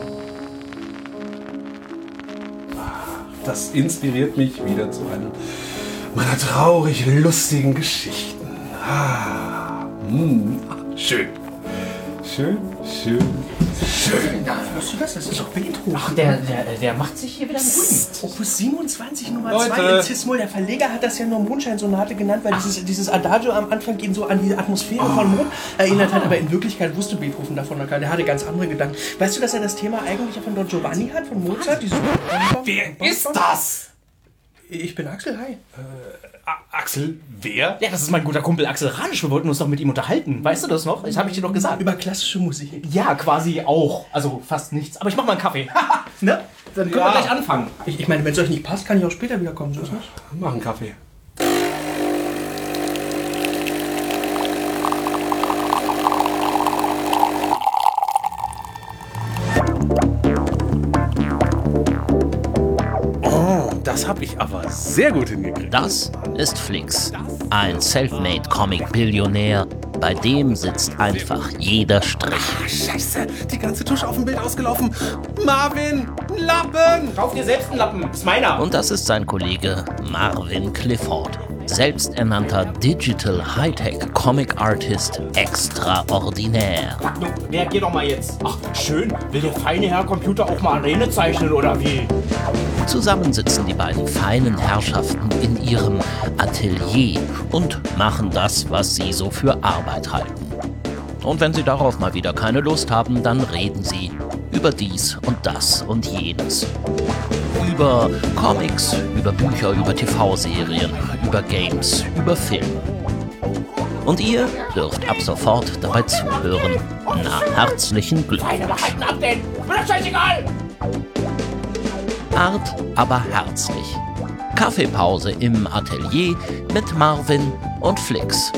Das inspiriert mich wieder zu einem meiner traurig lustigen Geschichten. Schön. Schön. Na, hörst du das? Das ist doch Beethoven. Ach, der macht sich hier wieder einen ruhigen. Opus 27 Nummer Leute. 2 in Cis-Moll. Der Verleger hat das ja nur Mondscheinsonate genannt, weil dieses Adagio am Anfang ihn so an die Atmosphäre von Mond erinnert hat. Aber in Wirklichkeit wusste Beethoven davon noch gar nicht. Der hatte ganz andere Gedanken. Weißt du, dass er das Thema eigentlich von Don Giovanni hat, von Mozart? Wer ist das? Ich bin Axel, hi. Axel, wer? Ja, das ist mein guter Kumpel Axel Ranisch. Wir wollten uns doch mit ihm unterhalten. Weißt du das noch? Das habe ich dir doch gesagt. Über klassische Musik. Ja, quasi auch. Also fast nichts. Aber ich mach mal einen Kaffee. Ne? Dann können wir gleich anfangen. Ich meine, wenn es euch nicht passt, kann ich auch später wiederkommen. So ist nicht. Mach einen Kaffee. Das habe ich aber sehr gut hingekriegt. Das ist Flix, ein Selfmade-Comic-Billionär. Bei dem sitzt einfach jeder Strich. Scheiße, die ganze Tusche auf dem Bild ausgelaufen. Marvin, ein Lappen! Kauf dir selbst einen Lappen. Ist meiner. Und das ist sein Kollege Marvin Clifford, selbsternannter Digital Hightech Comic Artist extraordinär. Reagier doch mal jetzt. Ach, schön. Will der feine Herr Computer auch mal Arene zeichnen, oder wie? Zusammen sitzen die beiden feinen Herrschaften in ihrem Atelier und machen das, was sie so für Arbeit halten. Und wenn sie darauf mal wieder keine Lust haben, dann reden sie über dies und das und jenes. Über Comics, über Bücher, über TV-Serien, über Games, über Film. Und ihr dürft ab sofort dabei zuhören. Na, herzlichen Glückwunsch. Halten ab denn! Mir doch scheißegal! Hart, aber herzlich. Kaffeepause im Atelier mit Marvin und Flix.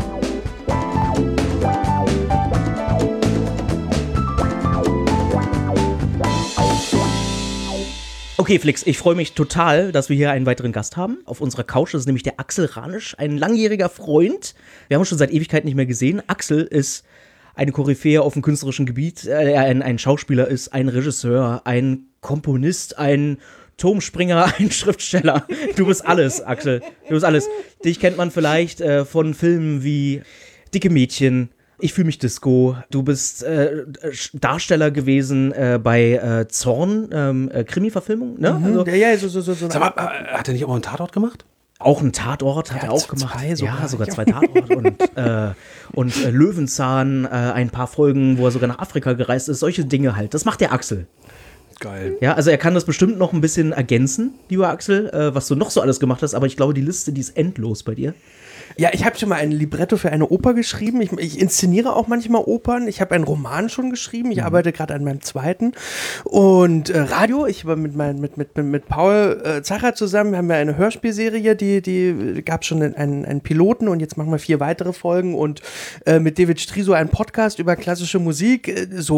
Okay, Flix, ich freue mich total, dass wir hier einen weiteren Gast haben. Auf unserer Couch ist nämlich der Axel Ranisch, ein langjähriger Freund. Wir haben uns schon seit Ewigkeit nicht mehr gesehen. Axel ist eine Koryphäe auf dem künstlerischen Gebiet. Ein Schauspieler ist, ein Regisseur, ein Komponist, ein Turmspringer, ein Schriftsteller. Du bist alles, Axel. Du bist alles. Dich kennt man vielleicht von Filmen wie Dicke Mädchen, Ich fühle mich Disco. Du bist Darsteller gewesen bei Zorn, Krimi-Verfilmung, ne? Also, ja, so. Sag mal, hat er nicht auch einen Tatort gemacht? Auch einen Tatort hat er auch gemacht. Sogar 2 Tatorte und Löwenzahn, ein paar Folgen, wo er sogar nach Afrika gereist ist. Solche Dinge halt. Das macht der Axel. Geil. Ja, also er kann das bestimmt noch ein bisschen ergänzen, lieber Axel, was du noch so alles gemacht hast. Aber ich glaube, die Liste, die ist endlos bei dir. Ja, ich habe schon mal ein Libretto für eine Oper geschrieben. Ich inszeniere auch manchmal Opern. Ich habe einen Roman schon geschrieben. Ich arbeite gerade an meinem zweiten. Und Radio, ich war mit Paul Zacher zusammen, haben wir eine Hörspielserie, die gab schon einen Piloten und jetzt machen wir 4 weitere Folgen und mit David Striso einen Podcast über klassische Musik.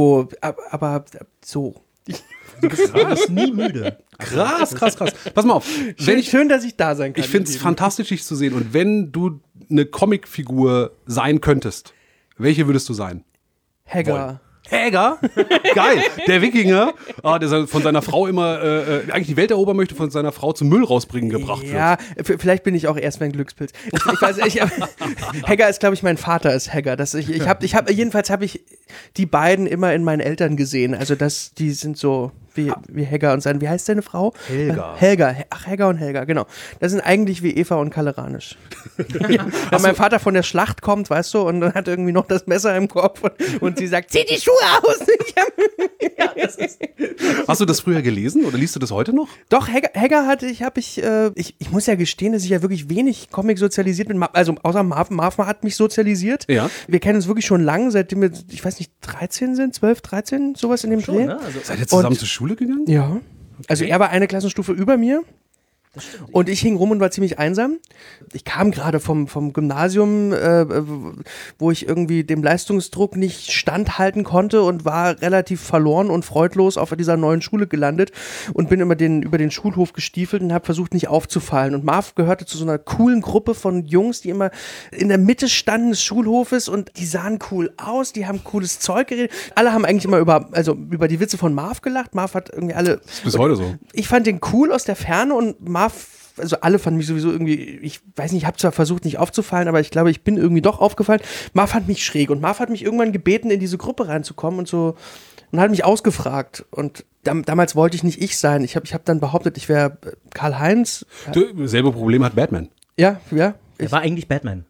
Aber so. Du bist nie müde. Krass. Pass mal auf. Schön, dass ich da sein kann. Ich finde es fantastisch, dich zu sehen. Und wenn du eine Comicfigur sein könntest, welche würdest du sein? Haggar. Haggar? Geil. Der Wikinger, der von seiner Frau immer eigentlich die Welt erobern möchte, von seiner Frau zum Müll rausbringen gebracht wird. Ja, vielleicht bin ich auch erst mein Glückspilz. Ich weiß, Haggar ist, glaube ich, mein Vater ist Haggar. Jedenfalls habe ich die beiden immer in meinen Eltern gesehen. Also die sind so wie Haggar und wie heißt deine Frau? Helga. Helga. Ach, Haggar und Helga, genau. Das sind eigentlich wie Eva und Kalle Ranisch. Wenn mein Vater von der Schlacht kommt, weißt du, und dann hat irgendwie noch das Messer im Kopf und sie sagt, zieh die Schuhe aus. Hast du das früher gelesen oder liest du das heute noch? Doch, Haggar ich muss ja gestehen, dass ich ja wirklich wenig Comic sozialisiert bin, also außer Marvin hat mich sozialisiert. Ja. Wir kennen uns wirklich schon lang, seitdem wir, ich weiß nicht, 13 sind, 12, 13, sowas in dem Dreh. Ne? Also, Seid ihr zusammen zur Schule gegangen? Ja. Also er war eine Klassenstufe über mir. Und ich hing rum und war ziemlich einsam. Ich kam gerade vom Gymnasium, wo ich irgendwie dem Leistungsdruck nicht standhalten konnte und war relativ verloren und freudlos auf dieser neuen Schule gelandet und bin über den Schulhof gestiefelt und habe versucht, nicht aufzufallen. Und Marv gehörte zu so einer coolen Gruppe von Jungs, die immer in der Mitte standen des Schulhofes und die sahen cool aus, die haben cooles Zeug geredet. Alle haben eigentlich immer über die Witze von Marv gelacht. Marv hat irgendwie alle... Das ist bis heute so. Ich fand den cool aus der Ferne und Marv, also alle fanden mich sowieso irgendwie, ich weiß nicht, ich habe zwar versucht nicht aufzufallen, aber ich glaube, ich bin irgendwie doch aufgefallen. Marv fand mich schräg und Marv hat mich irgendwann gebeten, in diese Gruppe reinzukommen und so und hat mich ausgefragt und damals wollte ich nicht ich sein. Ich hab dann behauptet, ich wäre Karl-Heinz. Selbe Problem hat Batman. Ja. Er war eigentlich Batman.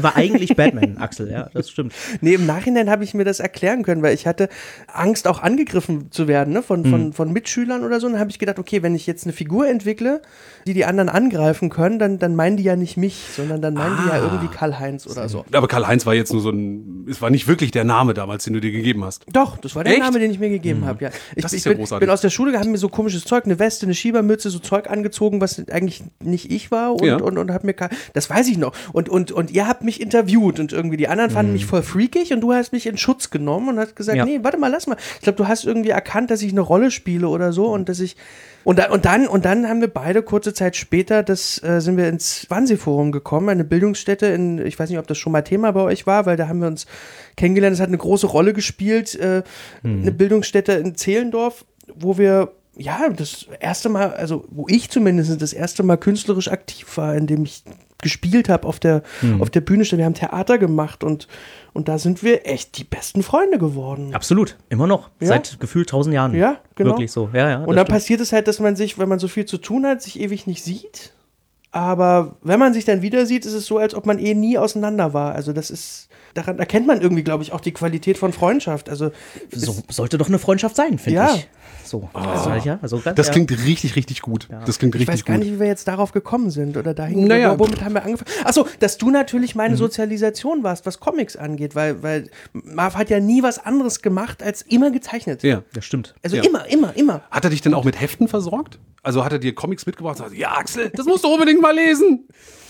Axel, ja, das stimmt. Nee, im Nachhinein habe ich mir das erklären können, weil ich hatte Angst, auch angegriffen zu werden, ne, von Mitschülern oder so. Und dann habe ich gedacht, okay, wenn ich jetzt eine Figur entwickle, die anderen angreifen können, dann meinen die ja nicht mich, sondern dann meinen die ja irgendwie Karl-Heinz oder so. Aber Karl-Heinz war jetzt nur es war nicht wirklich der Name damals, den du dir gegeben hast. Doch, das war der Echt? Name, den ich mir gegeben habe, ja. Das ist ja großartig. Bin aus der Schule, haben mir so komisches Zeug, eine Weste, eine Schiebermütze, so Zeug angezogen, was eigentlich nicht ich war und hab mir, das weiß ich noch. Und ihr habt mich interviewt und irgendwie die anderen fanden mich voll freakig und du hast mich in Schutz genommen und hast gesagt, nee, warte mal, lass mal. Ich glaube, du hast irgendwie erkannt, dass ich eine Rolle spiele oder so und dass ich und dann haben wir beide kurze Zeit später, sind wir ins Wannsee-Forum gekommen, eine Bildungsstätte ich weiß nicht, ob das schon mal Thema bei euch war, weil da haben wir uns kennengelernt, das hat eine große Rolle gespielt, eine Bildungsstätte in Zehlendorf, wo wir das erste Mal, also wo ich zumindest das erste Mal künstlerisch aktiv war, indem ich gespielt habe auf der Bühne. Wir haben Theater gemacht und da sind wir echt die besten Freunde geworden. Absolut, immer noch. Ja. Seit gefühlt 1000 Jahren. Ja, genau. Wirklich so. Ja, und dann passiert es halt, dass man sich, wenn man so viel zu tun hat, sich ewig nicht sieht. Aber wenn man sich dann wieder sieht, ist es so, als ob man nie auseinander war. Also daran erkennt man irgendwie, glaube ich, auch die Qualität von Freundschaft. Also so sollte doch eine Freundschaft sein, finde ich. So. Das klingt richtig, richtig gut. Ja. Das klingt richtig gut. Ich weiß gar nicht, wie wir jetzt darauf gekommen sind oder dahin. Womit haben wir angefangen? Achso, dass du natürlich meine Sozialisation warst, was Comics angeht, weil Marv hat ja nie was anderes gemacht, als immer gezeichnet. Ja, das stimmt. Also immer. Hat er dich denn auch mit Heften versorgt? Also hat er dir Comics mitgebracht und sagt, ja Axel, das musst du unbedingt mal lesen.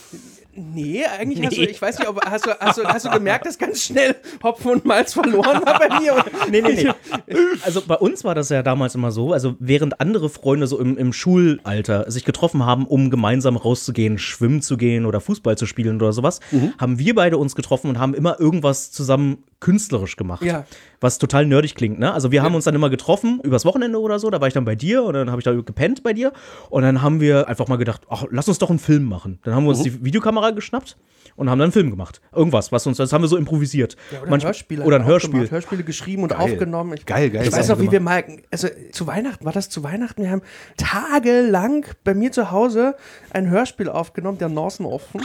Nee, eigentlich hast du, ich weiß nicht, hast du gemerkt, dass ganz schnell Hopfen und Malz verloren war bei mir? Nee. Also bei uns war das ja damals immer so, also während andere Freunde so im Schulalter sich getroffen haben, um gemeinsam rauszugehen, schwimmen zu gehen oder Fußball zu spielen oder sowas, haben wir beide uns getroffen und haben immer irgendwas zusammen künstlerisch gemacht. Ja. Was total nerdig klingt, ne? Also wir haben uns dann immer getroffen, übers Wochenende oder so, da war ich dann bei dir und dann habe ich da gepennt bei dir und dann haben wir einfach mal gedacht, ach, lass uns doch einen Film machen. Dann haben wir uns die Videokamera geschnappt und haben dann einen Film gemacht. Irgendwas, das haben wir so improvisiert. Ja, oder ein Hörspiel. Oder ein Hörspiel. Gemacht, Hörspiele geschrieben und aufgenommen. Geil. Ich weiß noch, wie wir mal, also zu Weihnachten, wir haben tagelang bei mir zu Hause ein Hörspiel aufgenommen, der Nasenaffen.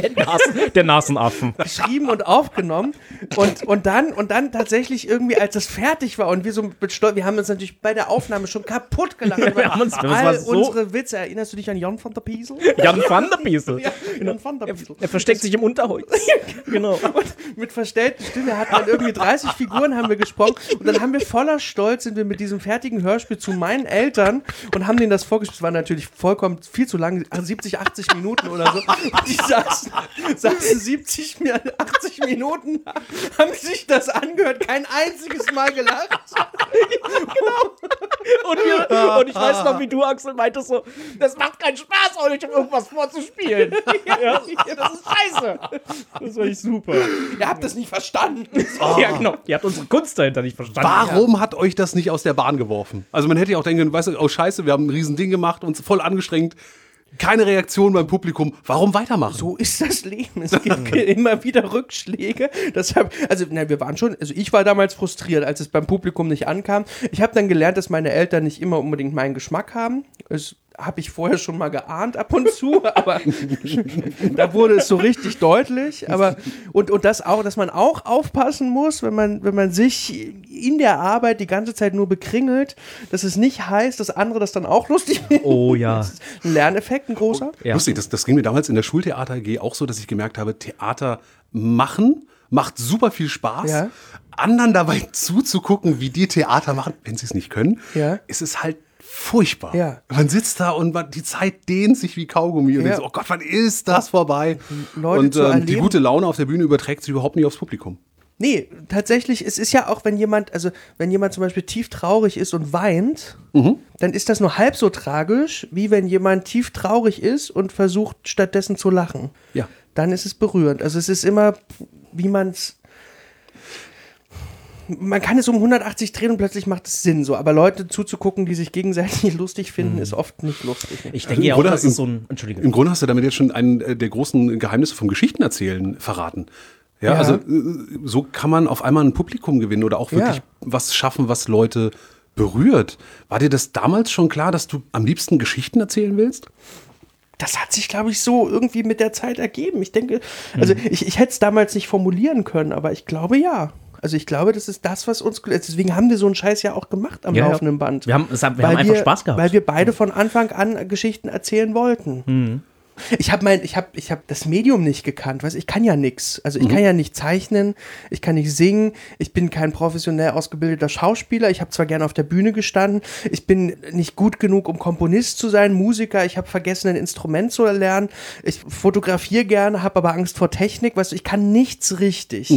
Der Nasenaffen. Geschrieben und aufgenommen und dann tatsächlich irgendwie, als das fertig war und wir so mit Stolz, wir haben uns natürlich bei der Aufnahme schon kaputt gelacht. Unsere Witze. Erinnerst du dich an Jan van der Piesel? Jan van der Piesel. Ja, Jan van der Piesel. Er versteckt sich im Unterholz. Genau. Und mit verstellter Stimme hat man irgendwie 30 Figuren haben wir gesprochen und dann haben wir voller Stolz sind wir mit diesem fertigen Hörspiel zu meinen Eltern und haben denen das vorgespielt. Es war natürlich vollkommen viel zu lang, 70, 80 Minuten oder so. Und die saßen 70, 80 Minuten, haben sich das angehört, kein einziges Mal gelacht. Genau. Und ich weiß noch, wie du, Axel, meintest so, das macht keinen Spaß, euch irgendwas vorzuspielen. Ja, das ist scheiße. Das war nicht super. Ihr habt das nicht verstanden. Ja, genau. Ihr habt unsere Kunst dahinter nicht verstanden. Warum hat euch das nicht aus der Bahn geworfen? Also man hätte ja auch denken können, weißt du, oh scheiße, wir haben ein riesen Ding gemacht, uns voll angestrengt. Keine Reaktion beim Publikum. Warum weitermachen? So ist das Leben. Es gibt immer wieder Rückschläge. Deshalb, ich war damals frustriert, als es beim Publikum nicht ankam. Ich habe dann gelernt, dass meine Eltern nicht immer unbedingt meinen Geschmack haben. Das habe ich vorher schon mal geahnt ab und zu, aber da wurde es so richtig deutlich. Aber und das auch, dass man auch aufpassen muss, wenn man sich in der Arbeit die ganze Zeit nur bekringelt, dass es nicht heißt, dass andere das dann auch lustig finden. Oh ja. Das ist ein Lerneffekt, ein großer. Ja. Lustig, das ging mir damals in der Schultheater AG auch so, dass ich gemerkt habe, Theater machen macht super viel Spaß. Ja. Anderen dabei zuzugucken, wie die Theater machen, wenn sie es nicht können, Ja. ist es halt furchtbar. Ja. Man sitzt da und die Zeit dehnt sich wie Kaugummi und denkt so, oh Gott, wann ist das vorbei? Leute und zu die erleben. gute Laune auf der Bühne überträgt sich überhaupt nicht aufs Publikum. Nee, tatsächlich, es ist ja auch, wenn jemand zum Beispiel tief traurig ist und weint, dann ist das nur halb so tragisch, wie wenn jemand tief traurig ist und versucht stattdessen zu lachen. Ja. Dann ist es berührend. Also es ist immer, wie man kann es um 180 drehen und plötzlich macht es Sinn so, aber Leute zuzugucken, die sich gegenseitig lustig finden, ist oft nicht lustig. Ich denke ja auch, Oder das ist so ein, Entschuldige. Im Grunde hast du damit jetzt schon einen der großen Geheimnisse vom Geschichtenerzählen verraten. Ja, Ja. also so kann man auf einmal ein Publikum gewinnen oder auch wirklich Ja. was schaffen, was Leute berührt. War dir das damals schon klar, dass du am liebsten Geschichten erzählen willst? Das hat sich, glaube ich, so irgendwie mit der Zeit ergeben. Ich denke, also ich hätte es damals nicht formulieren können, aber ich glaube ja. Also ich glaube, das ist das, was uns, deswegen haben wir so einen Scheiß ja auch gemacht am Ja, ja. laufenden Band. Wir haben einfach Spaß gehabt. Weil wir beide von Anfang an Geschichten erzählen wollten. Ich habe das Medium nicht gekannt, weißt, ich kann ja nichts. Also ich kann ja nicht zeichnen, ich kann nicht singen, ich bin kein professionell ausgebildeter Schauspieler, ich habe zwar gerne auf der Bühne gestanden, ich bin nicht gut genug, um Komponist zu sein, Musiker, ich habe vergessen, ein Instrument zu erlernen, ich fotografiere gerne, habe aber Angst vor Technik, weißt du, ich kann nichts richtig.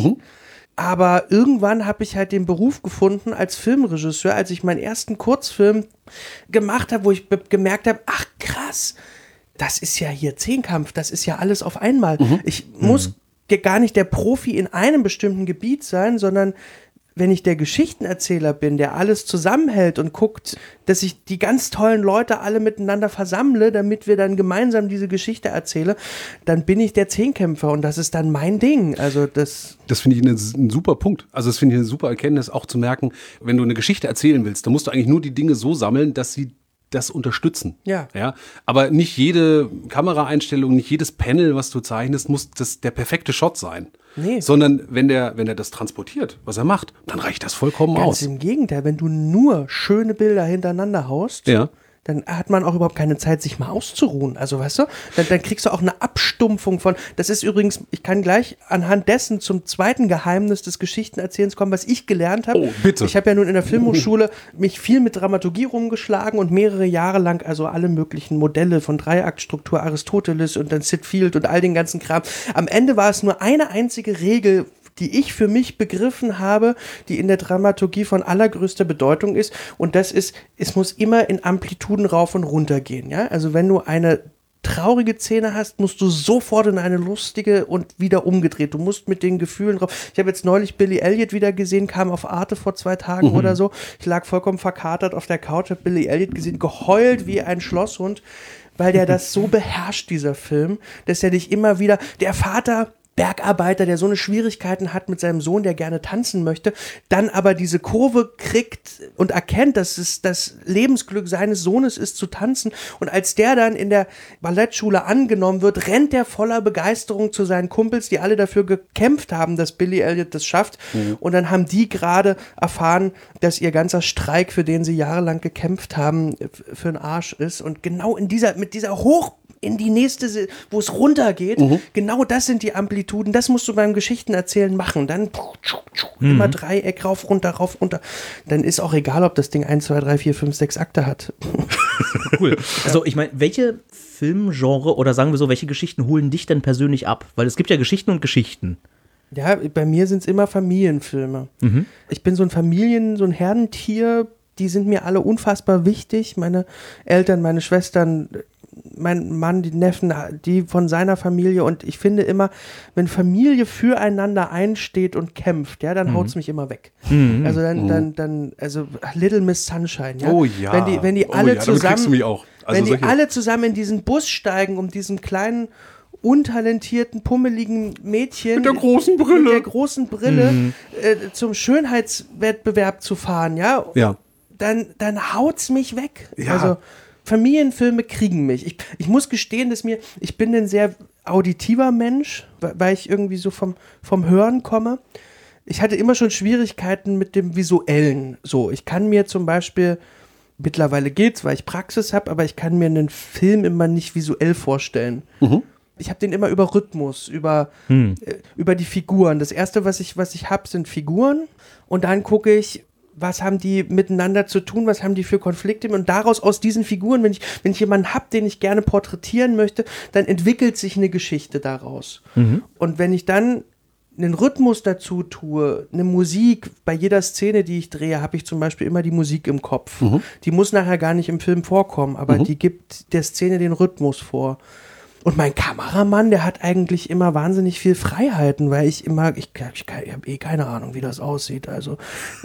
Aber irgendwann habe ich halt den Beruf gefunden als Filmregisseur, als ich meinen ersten Kurzfilm gemacht habe, wo ich gemerkt habe, ach krass, das ist ja hier Zehnkampf, das ist ja alles auf einmal. Ich muss gar nicht der Profi in einem bestimmten Gebiet sein, sondern wenn ich der Geschichtenerzähler bin, der alles zusammenhält und guckt, dass ich die ganz tollen Leute alle miteinander versammle, damit wir dann gemeinsam diese Geschichte erzählen, dann bin ich der Zehnkämpfer und das ist dann mein Ding. Also das finde ich ein super Punkt. Also das finde ich eine super Erkenntnis, auch zu merken, wenn du eine Geschichte erzählen willst, dann musst du eigentlich nur die Dinge so sammeln, dass sie das unterstützen. Ja. Aber nicht jede Kameraeinstellung, nicht jedes Panel, was du zeichnest, muss der perfekte Shot sein. Nee. Sondern wenn er das transportiert, was er macht, dann reicht das vollkommen ganz aus. im Gegenteil, wenn du nur schöne Bilder hintereinander haust, Ja. dann hat man auch überhaupt keine Zeit, sich mal auszuruhen. Also, weißt du, dann kriegst du auch eine Abstumpfung von, das ist übrigens, ich kann gleich anhand dessen zum zweiten Geheimnis des Geschichtenerzählens kommen, was ich gelernt habe. Oh, bitte. Ich habe ja nun in der Filmhochschule mich viel mit Dramaturgie rumgeschlagen und mehrere Jahre lang also alle möglichen Modelle von Dreiaktstruktur, Aristoteles und dann Sid Field und all den ganzen Kram. Am Ende war es nur eine einzige Regel, die ich für mich begriffen habe, die in der Dramaturgie von allergrößter Bedeutung ist. Und das ist, es muss immer in Amplituden rauf und runter gehen. Ja? Also wenn du eine traurige Szene hast, musst du sofort in eine lustige und wieder umgedreht. Du musst mit den Gefühlen drauf. Ich habe jetzt neulich Billy Elliot wieder gesehen, kam auf Arte vor 2 Tagen oder so. Ich lag vollkommen verkatert auf der Couch, habe Billy Elliot gesehen, geheult wie ein Schlosshund, weil der das so beherrscht, dieser Film, dass er dich immer wieder, der Vater, Bergarbeiter, der so eine Schwierigkeiten hat mit seinem Sohn, der gerne tanzen möchte, dann aber diese Kurve kriegt und erkennt, dass es das Lebensglück seines Sohnes ist, zu tanzen. Und als der dann in der Ballettschule angenommen wird, rennt er voller Begeisterung zu seinen Kumpels, die alle dafür gekämpft haben, dass Billy Elliot das schafft. Und dann haben die gerade erfahren, dass ihr ganzer Streik, für den sie jahrelang gekämpft haben, für den Arsch ist. Und genau mit dieser in die nächste, wo es runtergeht, genau das sind die Amplituden, das musst du beim Geschichtenerzählen machen, dann immer Dreieck, rauf, runter, dann ist auch egal, ob das Ding 1, 2, 3, 4, 5, 6 Akte hat. Cool. Also ich meine, welche Filmgenre oder sagen wir so, welche Geschichten holen dich denn persönlich ab? Weil es gibt ja Geschichten und Geschichten. Ja, bei mir sind es immer Familienfilme. Ich bin so ein Herdentier, die sind mir alle unfassbar wichtig, meine Eltern, meine Schwestern, mein Mann, die Neffen, die von seiner Familie, und ich finde immer, wenn Familie füreinander einsteht und kämpft, ja, dann haut's mich immer weg. Also also Little Miss Sunshine, ja. Oh ja. Wenn die alle damit kriegst du mich auch. Also wenn die solche- alle zusammen in diesen Bus steigen, um diesen kleinen untalentierten, pummeligen Mädchen Mit der großen Brille. mit der großen Brille zum Schönheitswettbewerb zu fahren, ja, Ja. dann haut's mich weg. Ja. Also Familienfilme kriegen mich. Ich muss gestehen, ich bin ein sehr auditiver Mensch, weil ich irgendwie so vom Hören komme. Ich hatte immer schon Schwierigkeiten mit dem Visuellen. So, ich kann mir zum Beispiel, mittlerweile geht's, weil ich Praxis habe, aber ich kann mir einen Film immer nicht visuell vorstellen. Ich habe den immer über Rhythmus, über die Figuren. Das Erste, was ich habe, sind Figuren. Und dann gucke ich, was haben die miteinander zu tun, was haben die für Konflikte und daraus, aus diesen Figuren, wenn ich jemanden habe, den ich gerne porträtieren möchte, dann entwickelt sich eine Geschichte daraus. Und wenn ich dann einen Rhythmus dazu tue, eine Musik, bei jeder Szene, die ich drehe, habe ich zum Beispiel immer die Musik im Kopf. Die muss nachher gar nicht im Film vorkommen, aber die gibt der Szene den Rhythmus vor. Und mein Kameramann, der hat eigentlich immer wahnsinnig viel Freiheiten, weil ich habe keine Ahnung, wie das aussieht. Also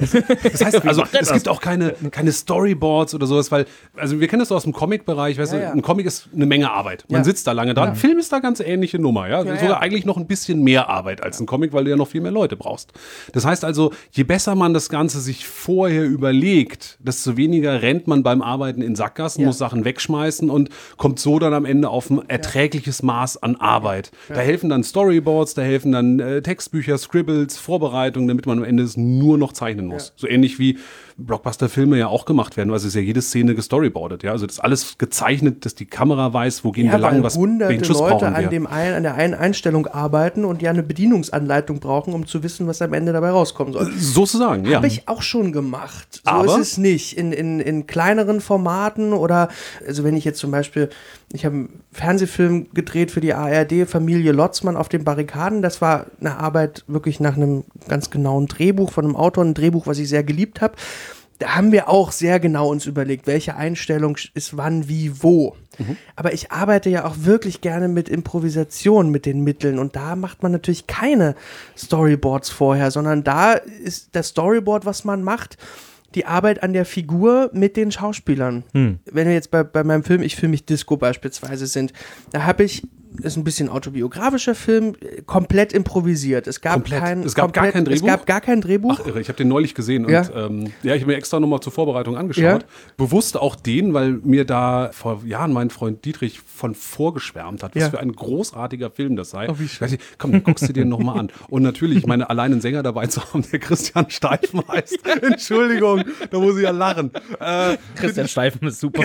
das heißt, also es gibt auch keine Storyboards oder sowas, weil, also wir kennen das aus dem Comic-Bereich, weißt du, ein Comic ist eine Menge Arbeit. Man sitzt da lange dran. Film ist da ganz ähnliche Nummer, sogar eigentlich noch ein bisschen mehr Arbeit als ein Comic, weil du ja noch viel mehr Leute brauchst. Das heißt also, je besser man das Ganze sich vorher überlegt, desto weniger rennt man beim Arbeiten in Sackgassen, muss Sachen wegschmeißen und kommt so dann am Ende auf ein erträgliches Maß an Arbeit. Da helfen dann Storyboards, da helfen dann Textbücher, Scribbles, Vorbereitungen, damit man am Ende es nur noch zeichnen muss. So ähnlich wie Blockbuster-Filme ja auch gemacht werden, weil es ist ja jede Szene gestoryboardet. Ja? Also das ist alles gezeichnet, dass die Kamera weiß, wo gehen wir lang, welchen Schuss Leute brauchen wir. an der einen Einstellung arbeiten und ja eine Bedienungsanleitung brauchen, um zu wissen, was am Ende dabei rauskommen soll. Sozusagen, ja. Habe ich auch schon gemacht. So Aber? ist es nicht. In kleineren Formaten oder, also wenn ich jetzt zum Beispiel, ich habe einen Fernsehfilm gedreht für die ARD, Familie Lotzmann auf den Barrikaden. Das war eine Arbeit wirklich nach einem ganz genauen Drehbuch von einem Autor, ein Drehbuch, was ich sehr geliebt habe. Da haben wir auch sehr genau uns überlegt, welche Einstellung ist wann, wie, wo. Aber ich arbeite ja auch wirklich gerne mit Improvisation, mit den Mitteln. Und da macht man natürlich keine Storyboards vorher, sondern da ist das Storyboard, was man macht, die Arbeit an der Figur mit den Schauspielern. Wenn wir jetzt bei meinem Film Ich fühle mich Disco beispielsweise sind, da habe ich, ist ein bisschen autobiografischer Film, komplett improvisiert. Es gab gar kein Drehbuch? Es gab gar kein Drehbuch. Ach irre, ich habe den neulich gesehen und ich habe mir extra nochmal zur Vorbereitung angeschaut. Ja. Bewusst auch den, weil mir da vor Jahren mein Freund Dietrich von vorgeschwärmt hat, was für ein großartiger Film das sei. Oh, wie schön. Komm, dann guckst du dir nochmal an. Und natürlich, ich meine, allein einen Sänger dabei zu haben, der Christian Steifen heißt. Entschuldigung, da muss ich ja lachen. Christian Steifen ist super.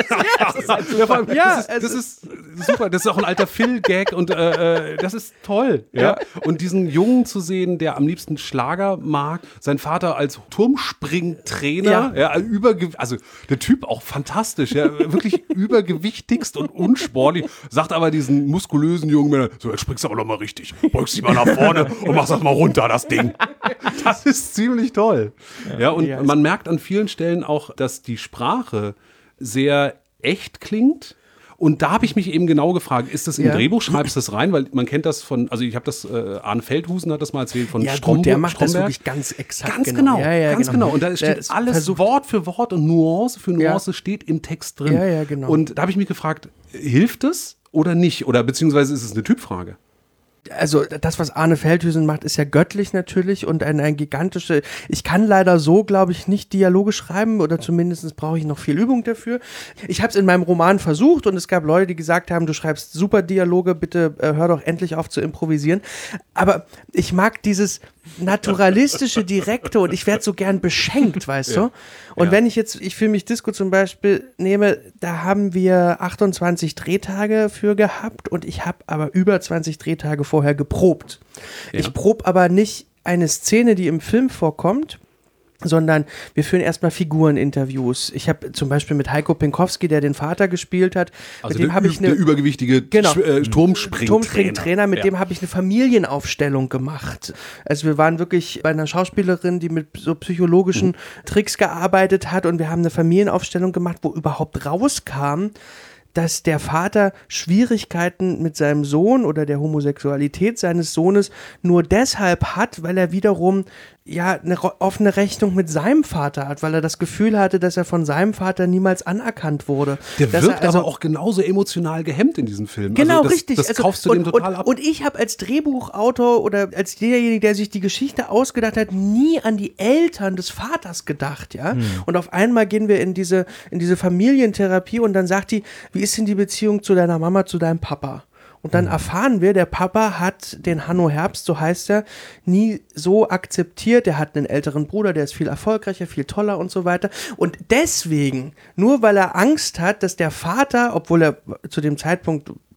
Das ist super, das ist auch ein alter Phil-Gag und das ist toll. Ja? Und diesen Jungen zu sehen, der am liebsten Schlager mag, sein Vater als Turmspringtrainer, also der Typ auch fantastisch, wirklich übergewichtigst und unsportlich, sagt aber diesen muskulösen jungen Männern, so jetzt springst du aber noch mal richtig, beugst dich mal nach vorne und machst das mal runter, das Ding. Das ist ziemlich toll. Ja, und man merkt an vielen Stellen auch, dass die Sprache sehr echt klingt. Und da habe ich mich eben genau gefragt, ist das im Drehbuch, schreibst du das rein? Weil man kennt das von, also ich habe das, Arne Feldhusen hat das mal erzählt von Stromberg. Der macht das wirklich ganz exakt. Ganz genau. Ganz genau. Und da steht alles Wort für Wort und Nuance für Nuance steht im Text drin. Ja, genau. Und da habe ich mich gefragt, hilft es oder nicht? Oder beziehungsweise ist es eine Typfrage? Also das, was Arne Feldhusen macht, ist ja göttlich natürlich und ein gigantische, ich kann leider so, glaube ich, nicht Dialoge schreiben oder zumindest brauche ich noch viel Übung dafür. Ich habe es in meinem Roman versucht und es gab Leute, die gesagt haben, du schreibst super Dialoge, bitte hör doch endlich auf zu improvisieren. Aber ich mag dieses naturalistische, direkte und ich werde so gern beschenkt, weißt du? Und wenn ich jetzt, ich fühle mich Disco zum Beispiel nehme, da haben wir 28 Drehtage für gehabt und ich habe aber über 20 Drehtage vorher geprobt. Ich probe aber nicht eine Szene, die im Film vorkommt, sondern wir führen erstmal Figureninterviews. Ich habe zum Beispiel mit Heiko Pinkowski, der den Vater gespielt hat, also mit dem habe ich eine übergewichtige Turmspringtrainer, mit dem habe ich eine Familienaufstellung gemacht. Also wir waren wirklich bei einer Schauspielerin, die mit so psychologischen Tricks gearbeitet hat und wir haben eine Familienaufstellung gemacht, wo überhaupt rauskam, dass der Vater Schwierigkeiten mit seinem Sohn oder der Homosexualität seines Sohnes nur deshalb hat, weil er wiederum eine offene Rechnung mit seinem Vater hat, weil er das Gefühl hatte, dass er von seinem Vater niemals anerkannt wurde. Der wirkt aber auch genauso emotional gehemmt in diesem Film. Genau, also richtig. Das kaufst du dem total ab. Und ich habe als Drehbuchautor oder als derjenige, der sich die Geschichte ausgedacht hat, nie an die Eltern des Vaters gedacht, ja. Und auf einmal gehen wir in diese Familientherapie und dann sagt die, wie ist denn die Beziehung zu deiner Mama, zu deinem Papa? Und dann erfahren wir, der Papa hat den Hanno Herbst, so heißt er, nie so akzeptiert. Er hat einen älteren Bruder, der ist viel erfolgreicher, viel toller und so weiter. Und deswegen, nur weil er Angst hat, dass der Vater, obwohl er zu dem Zeitpunkt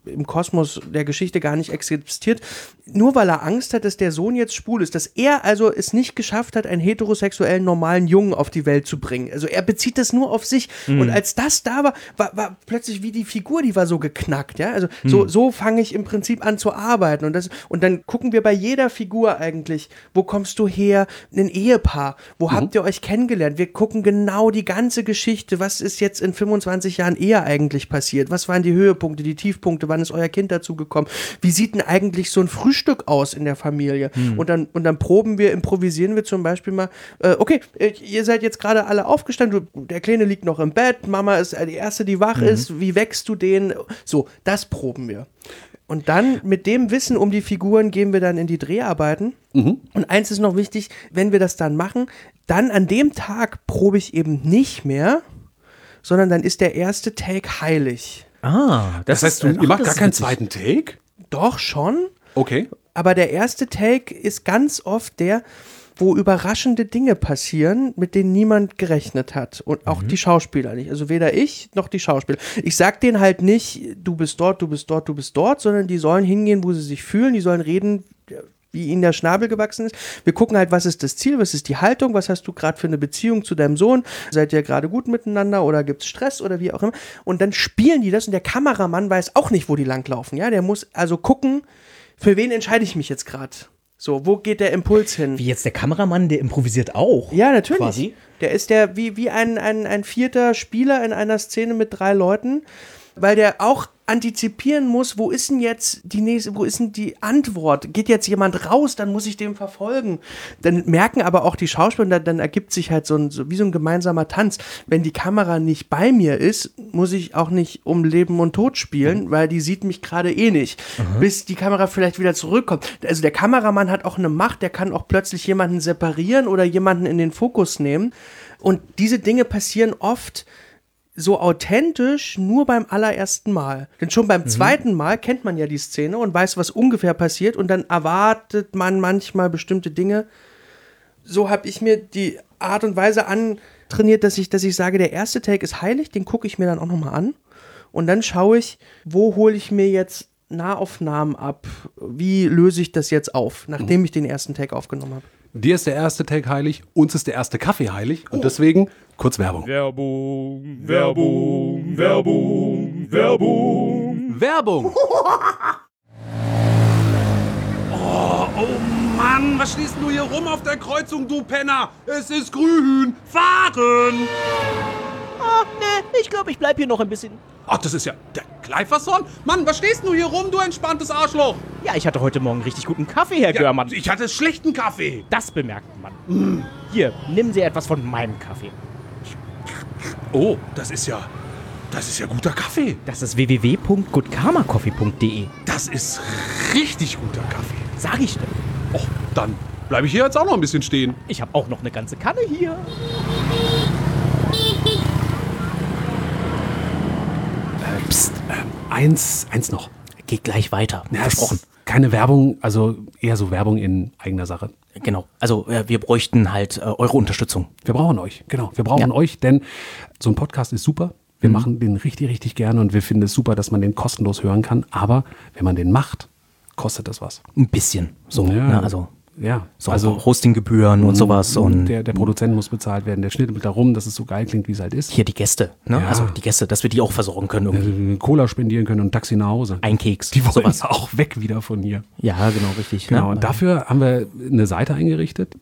im Kosmos der Geschichte gar nicht existiert, nur weil er Angst hat, dass der Sohn jetzt schwul ist, dass er also es nicht geschafft hat, einen heterosexuellen, normalen Jungen auf die Welt zu bringen. Also er bezieht das nur auf sich. Und als das da war plötzlich wie die Figur, die war so geknackt. Ja? Also so fange ich im Prinzip an zu arbeiten. Und dann gucken wir bei jeder Figur eigentlich, wo kommst du her? Ein Ehepaar. Wo habt ihr euch kennengelernt? Wir gucken genau die ganze Geschichte. Was ist jetzt in 25 Jahren Ehe eigentlich passiert? Was waren die Höhepunkte, die Tiefpunkte? Wann ist euer Kind dazugekommen? Wie sieht denn eigentlich so ein Frühstück aus in der Familie? Und dann improvisieren wir zum Beispiel mal, okay, ihr seid jetzt gerade alle aufgestanden, der Kleine liegt noch im Bett, Mama ist die Erste, die wach ist, wie wächst du den? So, das proben wir. Und dann mit dem Wissen um die Figuren gehen wir dann in die Dreharbeiten. Und eins ist noch wichtig, wenn wir das dann machen, dann an dem Tag probe ich eben nicht mehr, sondern dann ist der erste Take heilig. Das heißt, ihr macht gar keinen zweiten Take? Doch, schon. Okay. Aber der erste Take ist ganz oft der, wo überraschende Dinge passieren, mit denen niemand gerechnet hat. Und auch die Schauspieler nicht. Also weder ich noch die Schauspieler. Ich sag denen halt nicht, du bist dort, du bist dort, du bist dort, sondern die sollen hingehen, wo sie sich fühlen. Die sollen reden, wie ihnen der Schnabel gewachsen ist. Wir gucken halt, was ist das Ziel, was ist die Haltung, was hast du gerade für eine Beziehung zu deinem Sohn? Seid ihr gerade gut miteinander oder gibt es Stress oder wie auch immer? Und dann spielen die das und der Kameramann weiß auch nicht, wo die langlaufen. Ja? Der muss also gucken, für wen entscheide ich mich jetzt gerade? So, wo geht der Impuls hin? Wie jetzt der Kameramann, der improvisiert auch. Ja, natürlich. Quasi. Der ist wie ein vierter Spieler in einer Szene mit 3 Leuten, weil der auch antizipieren muss, wo ist denn die Antwort? Geht jetzt jemand raus, dann muss ich den verfolgen. Dann merken aber auch die Schauspieler, dann ergibt sich halt wie so ein gemeinsamer Tanz. Wenn die Kamera nicht bei mir ist, muss ich auch nicht um Leben und Tod spielen, weil die sieht mich gerade eh nicht, bis die Kamera vielleicht wieder zurückkommt. Also der Kameramann hat auch eine Macht, der kann auch plötzlich jemanden separieren oder jemanden in den Fokus nehmen. Und diese Dinge passieren oft so authentisch nur beim allerersten Mal. Denn schon beim zweiten Mal kennt man ja die Szene und weiß, was ungefähr passiert und dann erwartet man manchmal bestimmte Dinge. So habe ich mir die Art und Weise antrainiert, dass ich sage, der erste Take ist heilig, den gucke ich mir dann auch nochmal an und dann schaue ich, wo hole ich mir jetzt Nahaufnahmen ab, wie löse ich das jetzt auf, nachdem ich den ersten Take aufgenommen habe. Dir ist der erste Take heilig, uns ist der erste Kaffee heilig und deswegen kurz Werbung. Werbung, Werbung, Werbung, Werbung. Werbung! Oh Mann, was stehst du hier rum auf der Kreuzung, du Penner? Es ist grün. Fahren! Nee, ich glaube, ich bleib hier noch ein bisschen. Ach, das ist ja der Kleiferson? Mann, was stehst du hier rum, du entspanntes Arschloch? Ja, ich hatte heute Morgen richtig guten Kaffee, Herr Görmann. Ich hatte schlechten Kaffee. Das bemerkt man. Hier, nehmen Sie etwas von meinem Kaffee. Oh, das ist ja guter Kaffee. Das ist www.goodkarmacoffee.de. Das ist richtig guter Kaffee. Sag ich denn. Oh, dann bleibe ich hier jetzt auch noch ein bisschen stehen. Ich habe auch noch eine ganze Kanne hier. Psst, eins noch. Geht gleich weiter. Ja, versprochen. Keine Werbung, also eher so Werbung in eigener Sache. Genau. Also wir bräuchten halt eure Unterstützung. Wir brauchen euch, genau. Wir brauchen euch, denn so ein Podcast ist super. Wir machen den richtig, richtig gerne und wir finden es super, dass man den kostenlos hören kann. Aber wenn man den macht, kostet das was. Ein bisschen. So, ja, ne? Also ja, also Hostinggebühren und sowas. Und der Produzent muss bezahlt werden, der schnittelt darum, dass es so geil klingt, wie es halt ist. hier die Gäste, ne? Ja. Also die Gäste, dass wir die auch versorgen können irgendwie. Cola spendieren können und ein Taxi nach Hause. Ein Keks. Die wollen sowas. auch weg wieder von hier. Ja, genau, richtig. Genau, Ne? und dafür haben wir eine Seite eingerichtet,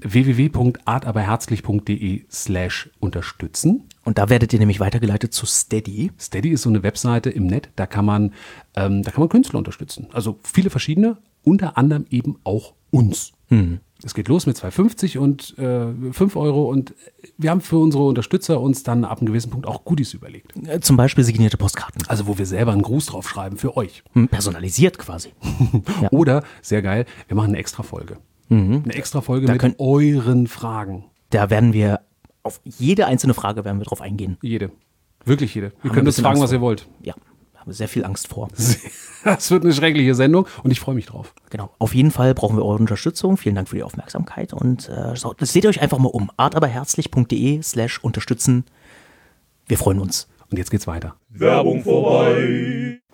www.artaberherzlich.de/unterstützen. Und da werdet ihr nämlich weitergeleitet zu Steady. Steady ist so eine Webseite im Netz, da kann man Künstler unterstützen. Also viele verschiedene, unter anderem eben auch uns. Es geht los mit 2,50 und 5 Euro und wir haben für unsere Unterstützer uns dann ab einem gewissen Punkt auch Goodies überlegt. Zum Beispiel signierte Postkarten. Also wo wir selber einen Gruß drauf schreiben für euch. Personalisiert quasi. Ja. Oder, sehr geil, wir machen eine Extra-Folge. Eine Extra-Folge mit euren Fragen. Da werden wir auf jede einzelne Frage werden wir drauf eingehen. Jede. Wirklich jede. Ihr Haben könnt wir uns ein bisschen fragen, Angst was ihr vor. wollt. Ja, haben wir sehr viel Angst vor. Das wird eine schreckliche Sendung und ich freue mich drauf. Genau. Auf jeden Fall brauchen wir eure Unterstützung. Vielen Dank für die Aufmerksamkeit und seht euch einfach mal um. artaberherzlich.de/unterstützen. Wir freuen uns. Und jetzt geht's weiter. Werbung vorbei.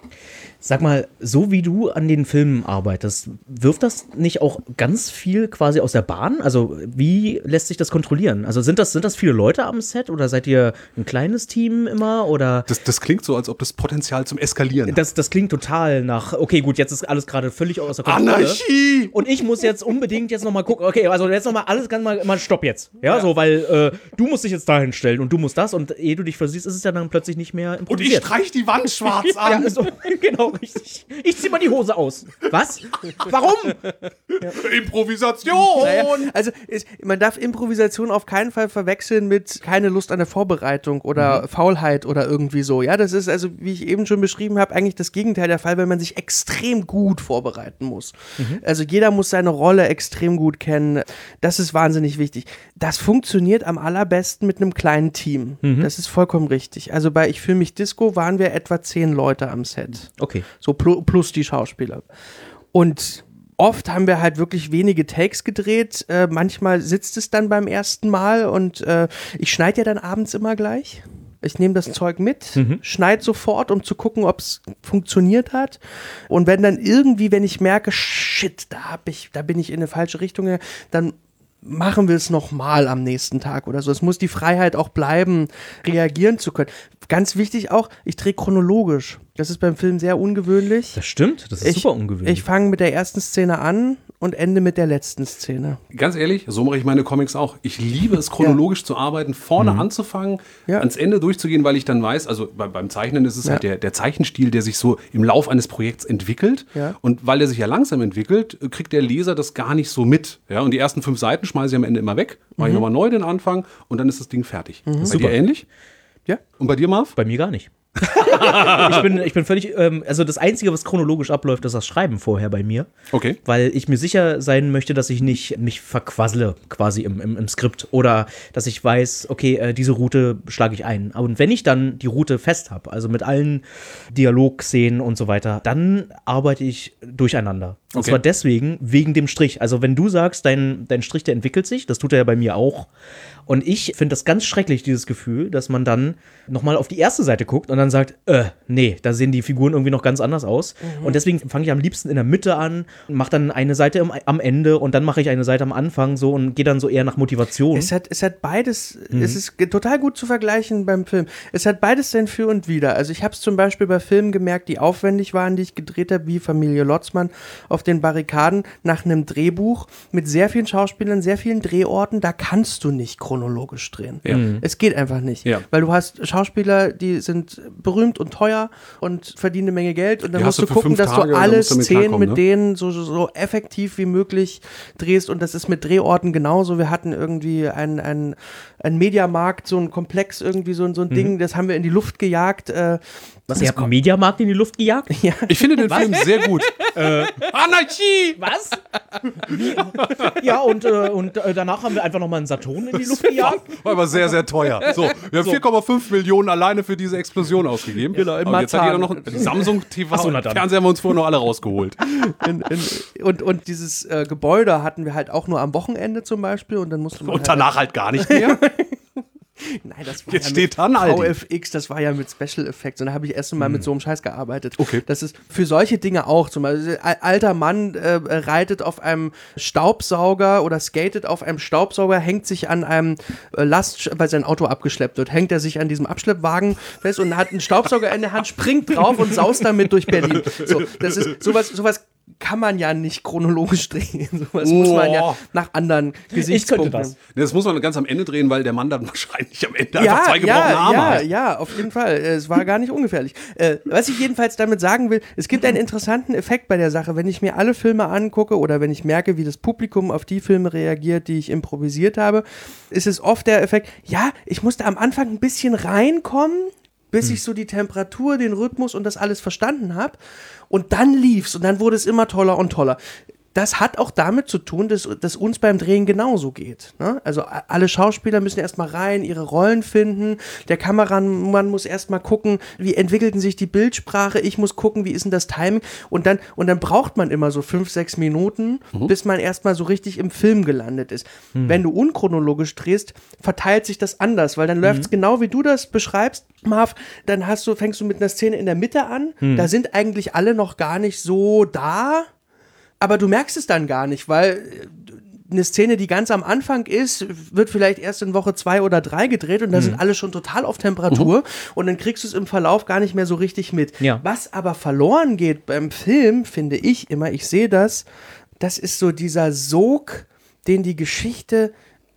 Sag mal, so wie du an den Filmen arbeitest, wirft das nicht auch ganz viel quasi aus der Bahn? Also wie lässt sich das kontrollieren? Also sind das viele Leute am Set oder seid ihr ein kleines Team immer? Oder? Das klingt so, als ob das Potenzial zum Eskalieren hat. Das klingt total nach, okay, gut, jetzt ist alles gerade völlig außer Kontrolle. Anarchie! Und ich muss jetzt unbedingt jetzt nochmal gucken, okay, also jetzt nochmal alles, ganz mal Stopp jetzt. Ja, so, weil du musst dich jetzt dahin stellen und du musst das und ehe du dich versiehst, ist es ja dann plötzlich nicht mehr improvisiert. Und ich streich die Wand schwarz an. Ja, so, genau. Richtig. Ich zieh mal die Hose aus. Was? Warum? Ja. Improvisation! Naja, also man darf Improvisation auf keinen Fall verwechseln mit keine Lust an der Vorbereitung oder Faulheit oder irgendwie so. Ja, das ist also, wie ich eben schon beschrieben habe, eigentlich das Gegenteil der Fall, wenn man sich extrem gut vorbereiten muss. Also jeder muss seine Rolle extrem gut kennen. Das ist wahnsinnig wichtig. Das funktioniert am allerbesten mit einem kleinen Team. Das ist vollkommen richtig. Also bei Ich fühle mich Disco waren wir etwa 10 Leute am Set. Okay. So plus die Schauspieler. Und oft haben wir halt wirklich wenige Takes gedreht. Manchmal sitzt es dann beim ersten Mal und ich schneide ja dann abends immer gleich. Ich nehme das Zeug mit, schneide sofort, um zu gucken, ob es funktioniert hat. Und wenn dann irgendwie, wenn ich merke, shit, da bin ich in eine falsche Richtung, dann machen wir es nochmal am nächsten Tag oder so. Es muss die Freiheit auch bleiben, reagieren zu können. Ganz wichtig auch, ich drehe chronologisch. Das ist beim Film sehr ungewöhnlich. Das stimmt, das ist super ungewöhnlich. Ich fange mit der ersten Szene an und ende mit der letzten Szene. Ganz ehrlich, so mache ich meine Comics auch. Ich liebe es, chronologisch zu arbeiten, vorne anzufangen, ans Ende durchzugehen, weil ich dann weiß, also beim Zeichnen ist es halt der Zeichenstil, der sich so im Lauf eines Projekts entwickelt. Ja. Und weil der sich ja langsam entwickelt, kriegt der Leser das gar nicht so mit. Ja, und die ersten 5 Seiten schmeiße ich am Ende immer weg, mache ich nochmal neu den Anfang und dann ist das Ding fertig. Bei dir ähnlich? Ja. Und bei dir, Marv? Bei mir gar nicht. ich bin völlig, also das Einzige, was chronologisch abläuft, ist das Schreiben vorher bei mir. Okay. Weil ich mir sicher sein möchte, dass ich nicht mich verquassle quasi im Skript oder dass ich weiß, okay, diese Route schlage ich ein. Und wenn ich dann die Route fest habe, also mit allen Dialogszenen und so weiter, dann arbeite ich durcheinander. Und zwar deswegen, wegen dem Strich. Also wenn du sagst, dein Strich, der entwickelt sich, das tut er ja bei mir auch. Und ich finde das ganz schrecklich, dieses Gefühl, dass man dann nochmal auf die erste Seite guckt und dann sagt, nee, da sehen die Figuren irgendwie noch ganz anders aus. Und deswegen fange ich am liebsten in der Mitte an, mache dann eine Seite am Ende und dann mache ich eine Seite am Anfang so und gehe dann so eher nach Motivation. Es hat beides, es ist total gut zu vergleichen beim Film. Es hat beides sein Für und Wider. Also ich habe es zum Beispiel bei Filmen gemerkt, die aufwendig waren, die ich gedreht habe, wie Familie Lotzmann auf den Barrikaden, nach einem Drehbuch mit sehr vielen Schauspielern, sehr vielen Drehorten, da kannst du nicht chronologisch drehen. Ja. Es geht einfach nicht. Ja. Weil du hast Schauspieler, die sind berühmt und teuer und verdienen eine Menge Geld und dann musst du gucken, dass du alle Szenen mit denen so effektiv wie möglich drehst und das ist mit Drehorten genauso. Wir hatten irgendwie einen Mediamarkt, so ein Komplex, irgendwie so ein Ding, das haben wir in die Luft gejagt. Was, ihr habt einen Mediamarkt in die Luft gejagt? Ja. Ich finde den Film sehr gut. Anarchie! Was? Ja, und danach haben wir einfach nochmal einen Saturn in die Luft gejagt. War aber sehr, sehr teuer. So, wir haben 4,5 Millionen alleine für diese Explosion ausgegeben. Genau, in jetzt hat jeder noch die Samsung TV-Fernseher haben wir uns vorher noch alle rausgeholt. Und dieses Gebäude hatten wir halt auch nur am Wochenende zum Beispiel. Und dann musste man und danach halt gar nicht mehr. Nein, das war jetzt steht dann VFX, das war ja mit Special Effects und da habe ich erst mal mit so einem Scheiß gearbeitet. Okay. Das ist für solche Dinge auch, zum Beispiel alter Mann reitet auf einem Staubsauger oder skatet auf einem Staubsauger, hängt sich an einem weil sein Auto abgeschleppt wird, hängt er sich an diesem Abschleppwagen fest und hat einen Staubsauger in der Hand, springt drauf und saust damit durch Berlin. So, das ist sowas kann man ja nicht chronologisch drehen. Sowas muss man ja nach anderen Gesichtspunkten. Ich könnte das. Das muss man ganz am Ende drehen, weil der Mann dann wahrscheinlich am Ende einfach 2 gebrochene Arme hat. Ja, auf jeden Fall. Es war gar nicht ungefährlich. Was ich jedenfalls damit sagen will, es gibt einen interessanten Effekt bei der Sache. Wenn ich mir alle Filme angucke oder wenn ich merke, wie das Publikum auf die Filme reagiert, die ich improvisiert habe, ist es oft der Effekt, ja, ich musste am Anfang ein bisschen reinkommen, bis ich so die Temperatur, den Rhythmus und das alles verstanden habe. Und dann lief's und dann wurde es immer toller und toller. das hat auch damit zu tun, dass uns beim Drehen genauso geht. Ne? Also alle Schauspieler müssen erstmal rein, ihre Rollen finden. Der Kameramann muss erstmal gucken, wie entwickelten sich die Bildsprache. Ich muss gucken, wie ist denn das Timing. Und dann braucht man immer so 5-6 Minuten, bis man erstmal so richtig im Film gelandet ist. Wenn du unchronologisch drehst, verteilt sich das anders, weil dann läuft es genau, wie du das beschreibst, Marv. Dann fängst du mit einer Szene in der Mitte an. Da sind eigentlich alle noch gar nicht so da. Aber du merkst es dann gar nicht, weil eine Szene, die ganz am Anfang ist, wird vielleicht erst in Woche 2 oder 3 gedreht und da sind alle schon total auf Temperatur und dann kriegst du es im Verlauf gar nicht mehr so richtig mit. Ja. Was aber verloren geht beim Film, finde ich immer, ich sehe das ist so dieser Sog, den die Geschichte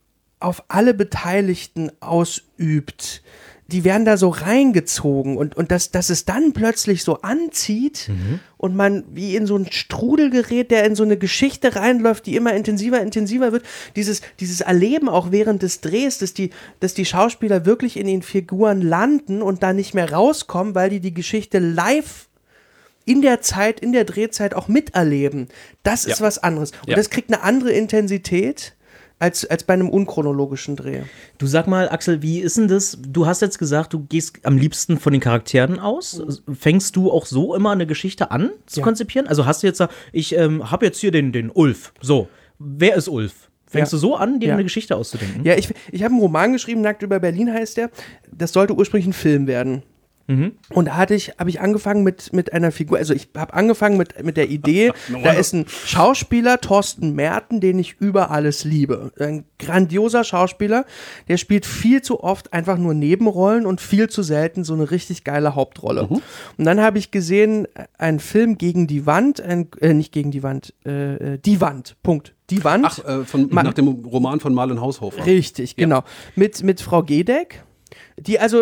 auf alle Beteiligten ausübt. Die werden da so reingezogen und dass es dann plötzlich so anzieht und man wie in so einen Strudel gerät, der in so eine Geschichte reinläuft, die immer intensiver wird. Dieses Erleben auch während des Drehs, dass die Schauspieler wirklich in den Figuren landen und da nicht mehr rauskommen, weil die Geschichte live in der Drehzeit auch miterleben. Das ist was anderes. Und das kriegt eine andere Intensität als bei einem unchronologischen Dreh. Du sag mal, Axel, wie ist denn das? Du hast jetzt gesagt, du gehst am liebsten von den Charakteren aus. Fängst du auch so immer eine Geschichte an zu konzipieren? Also hast du jetzt ich habe jetzt hier den Ulf. So, wer ist Ulf? Fängst du so an, dir eine Geschichte auszudenken? Ja, ich habe einen Roman geschrieben, Nackt über Berlin heißt der. Das sollte ursprünglich ein Film werden. Und da habe ich angefangen mit einer Figur, also ich habe angefangen mit der Idee, da ist ein Schauspieler, Thorsten Merten, den ich über alles liebe. Ein grandioser Schauspieler, der spielt viel zu oft einfach nur Nebenrollen und viel zu selten so eine richtig geile Hauptrolle. Und dann habe ich gesehen, einen Film gegen die Wand, nicht gegen die Wand, Die Wand, Punkt. Die Wand. Ach, nach dem Roman von Marlen Haushofer. Richtig, genau. Mit Frau Gedeck, die also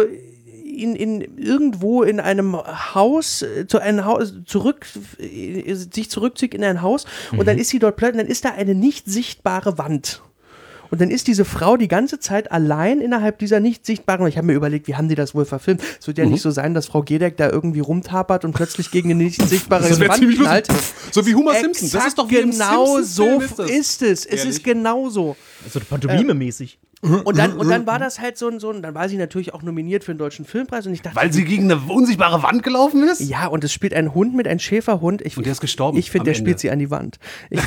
irgendwo in einem Haus, sich zurückzieht in ein Haus und dann ist sie dort plötzlich, dann ist da eine nicht sichtbare Wand. Und dann ist diese Frau die ganze Zeit allein innerhalb dieser nicht sichtbaren Wand. Ich habe mir überlegt, wie haben die das wohl verfilmt? Es wird ja nicht so sein, dass Frau Gedeck da irgendwie rumtapert und plötzlich gegen eine nicht sichtbare Wand knallt. So wie Homer Simpson. Das ist doch wie genau so ist es. Es ist genau so. Also Pantomime-mäßig. Und dann war das halt dann war sie natürlich auch nominiert für den Deutschen Filmpreis und ich dachte, weil sie gegen eine unsichtbare Wand gelaufen ist? Ja, und es spielt ein Hund mit einem Schäferhund. Und der ist gestorben. Ich finde, der spielt sie an die Wand.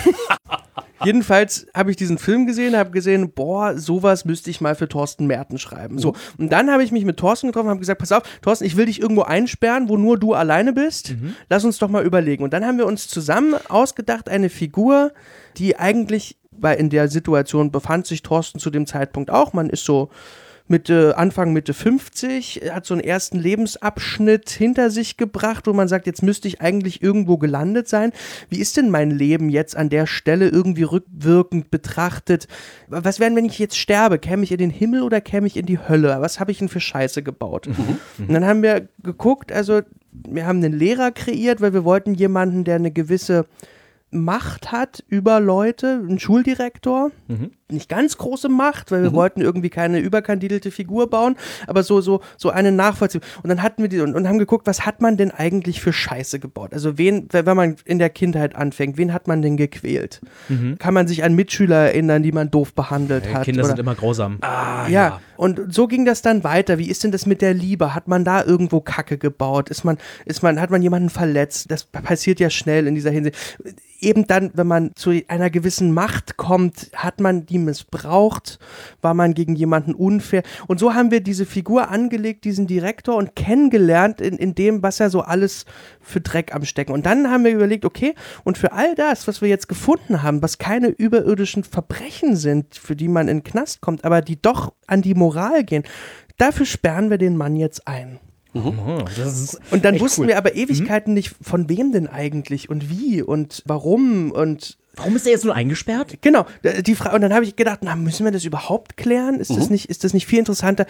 Jedenfalls habe ich diesen Film gesehen, habe gesehen, sowas müsste ich mal für Thorsten Merten schreiben. So, und dann habe ich mich mit Thorsten getroffen und habe gesagt, pass auf, Thorsten, ich will dich irgendwo einsperren, wo nur du alleine bist. Lass uns doch mal überlegen. Und dann haben wir uns zusammen ausgedacht, eine Figur, die eigentlich, weil in der Situation befand sich Thorsten zu dem Zeitpunkt auch, man ist so Anfang Mitte 50, hat so einen ersten Lebensabschnitt hinter sich gebracht, wo man sagt, jetzt müsste ich eigentlich irgendwo gelandet sein. Wie ist denn mein Leben jetzt an der Stelle irgendwie rückwirkend betrachtet? Was wäre, wenn ich jetzt sterbe? Käme ich in den Himmel oder käme ich in die Hölle? Was habe ich denn für Scheiße gebaut? Und dann haben wir geguckt, also wir haben einen Lehrer kreiert, weil wir wollten jemanden, der eine gewisse Macht hat über Leute, ein Schuldirektor, nicht ganz große Macht, weil wir wollten irgendwie keine überkandidelte Figur bauen, aber so eine nachvollziehen. Und dann hatten wir die und haben geguckt, was hat man denn eigentlich für Scheiße gebaut? Also wenn man in der Kindheit anfängt, wen hat man denn gequält? Kann man sich an Mitschüler erinnern, die man doof behandelt hat? Kinder sind immer grausam. Ja, und so ging das dann weiter. Wie ist denn das mit der Liebe? Hat man da irgendwo Kacke gebaut? Hat man jemanden verletzt? Das passiert ja schnell in dieser Hinsicht. Eben dann, wenn man zu einer gewissen Macht kommt, hat man die missbraucht, war man gegen jemanden unfair. Und so haben wir diese Figur angelegt, diesen Direktor, und kennengelernt in dem, was er so alles für Dreck am Stecken. Und dann haben wir überlegt, okay, und für all das, was wir jetzt gefunden haben, was keine überirdischen Verbrechen sind, für die man in den Knast kommt, aber die doch an die Moral gehen, dafür sperren wir den Mann jetzt ein. Und dann wussten wir aber Ewigkeiten nicht, von wem denn eigentlich und wie und warum und warum ist er jetzt nur eingesperrt? Genau, die Frage. Und dann habe ich gedacht, müssen wir das überhaupt klären? Ist das nicht viel interessanter,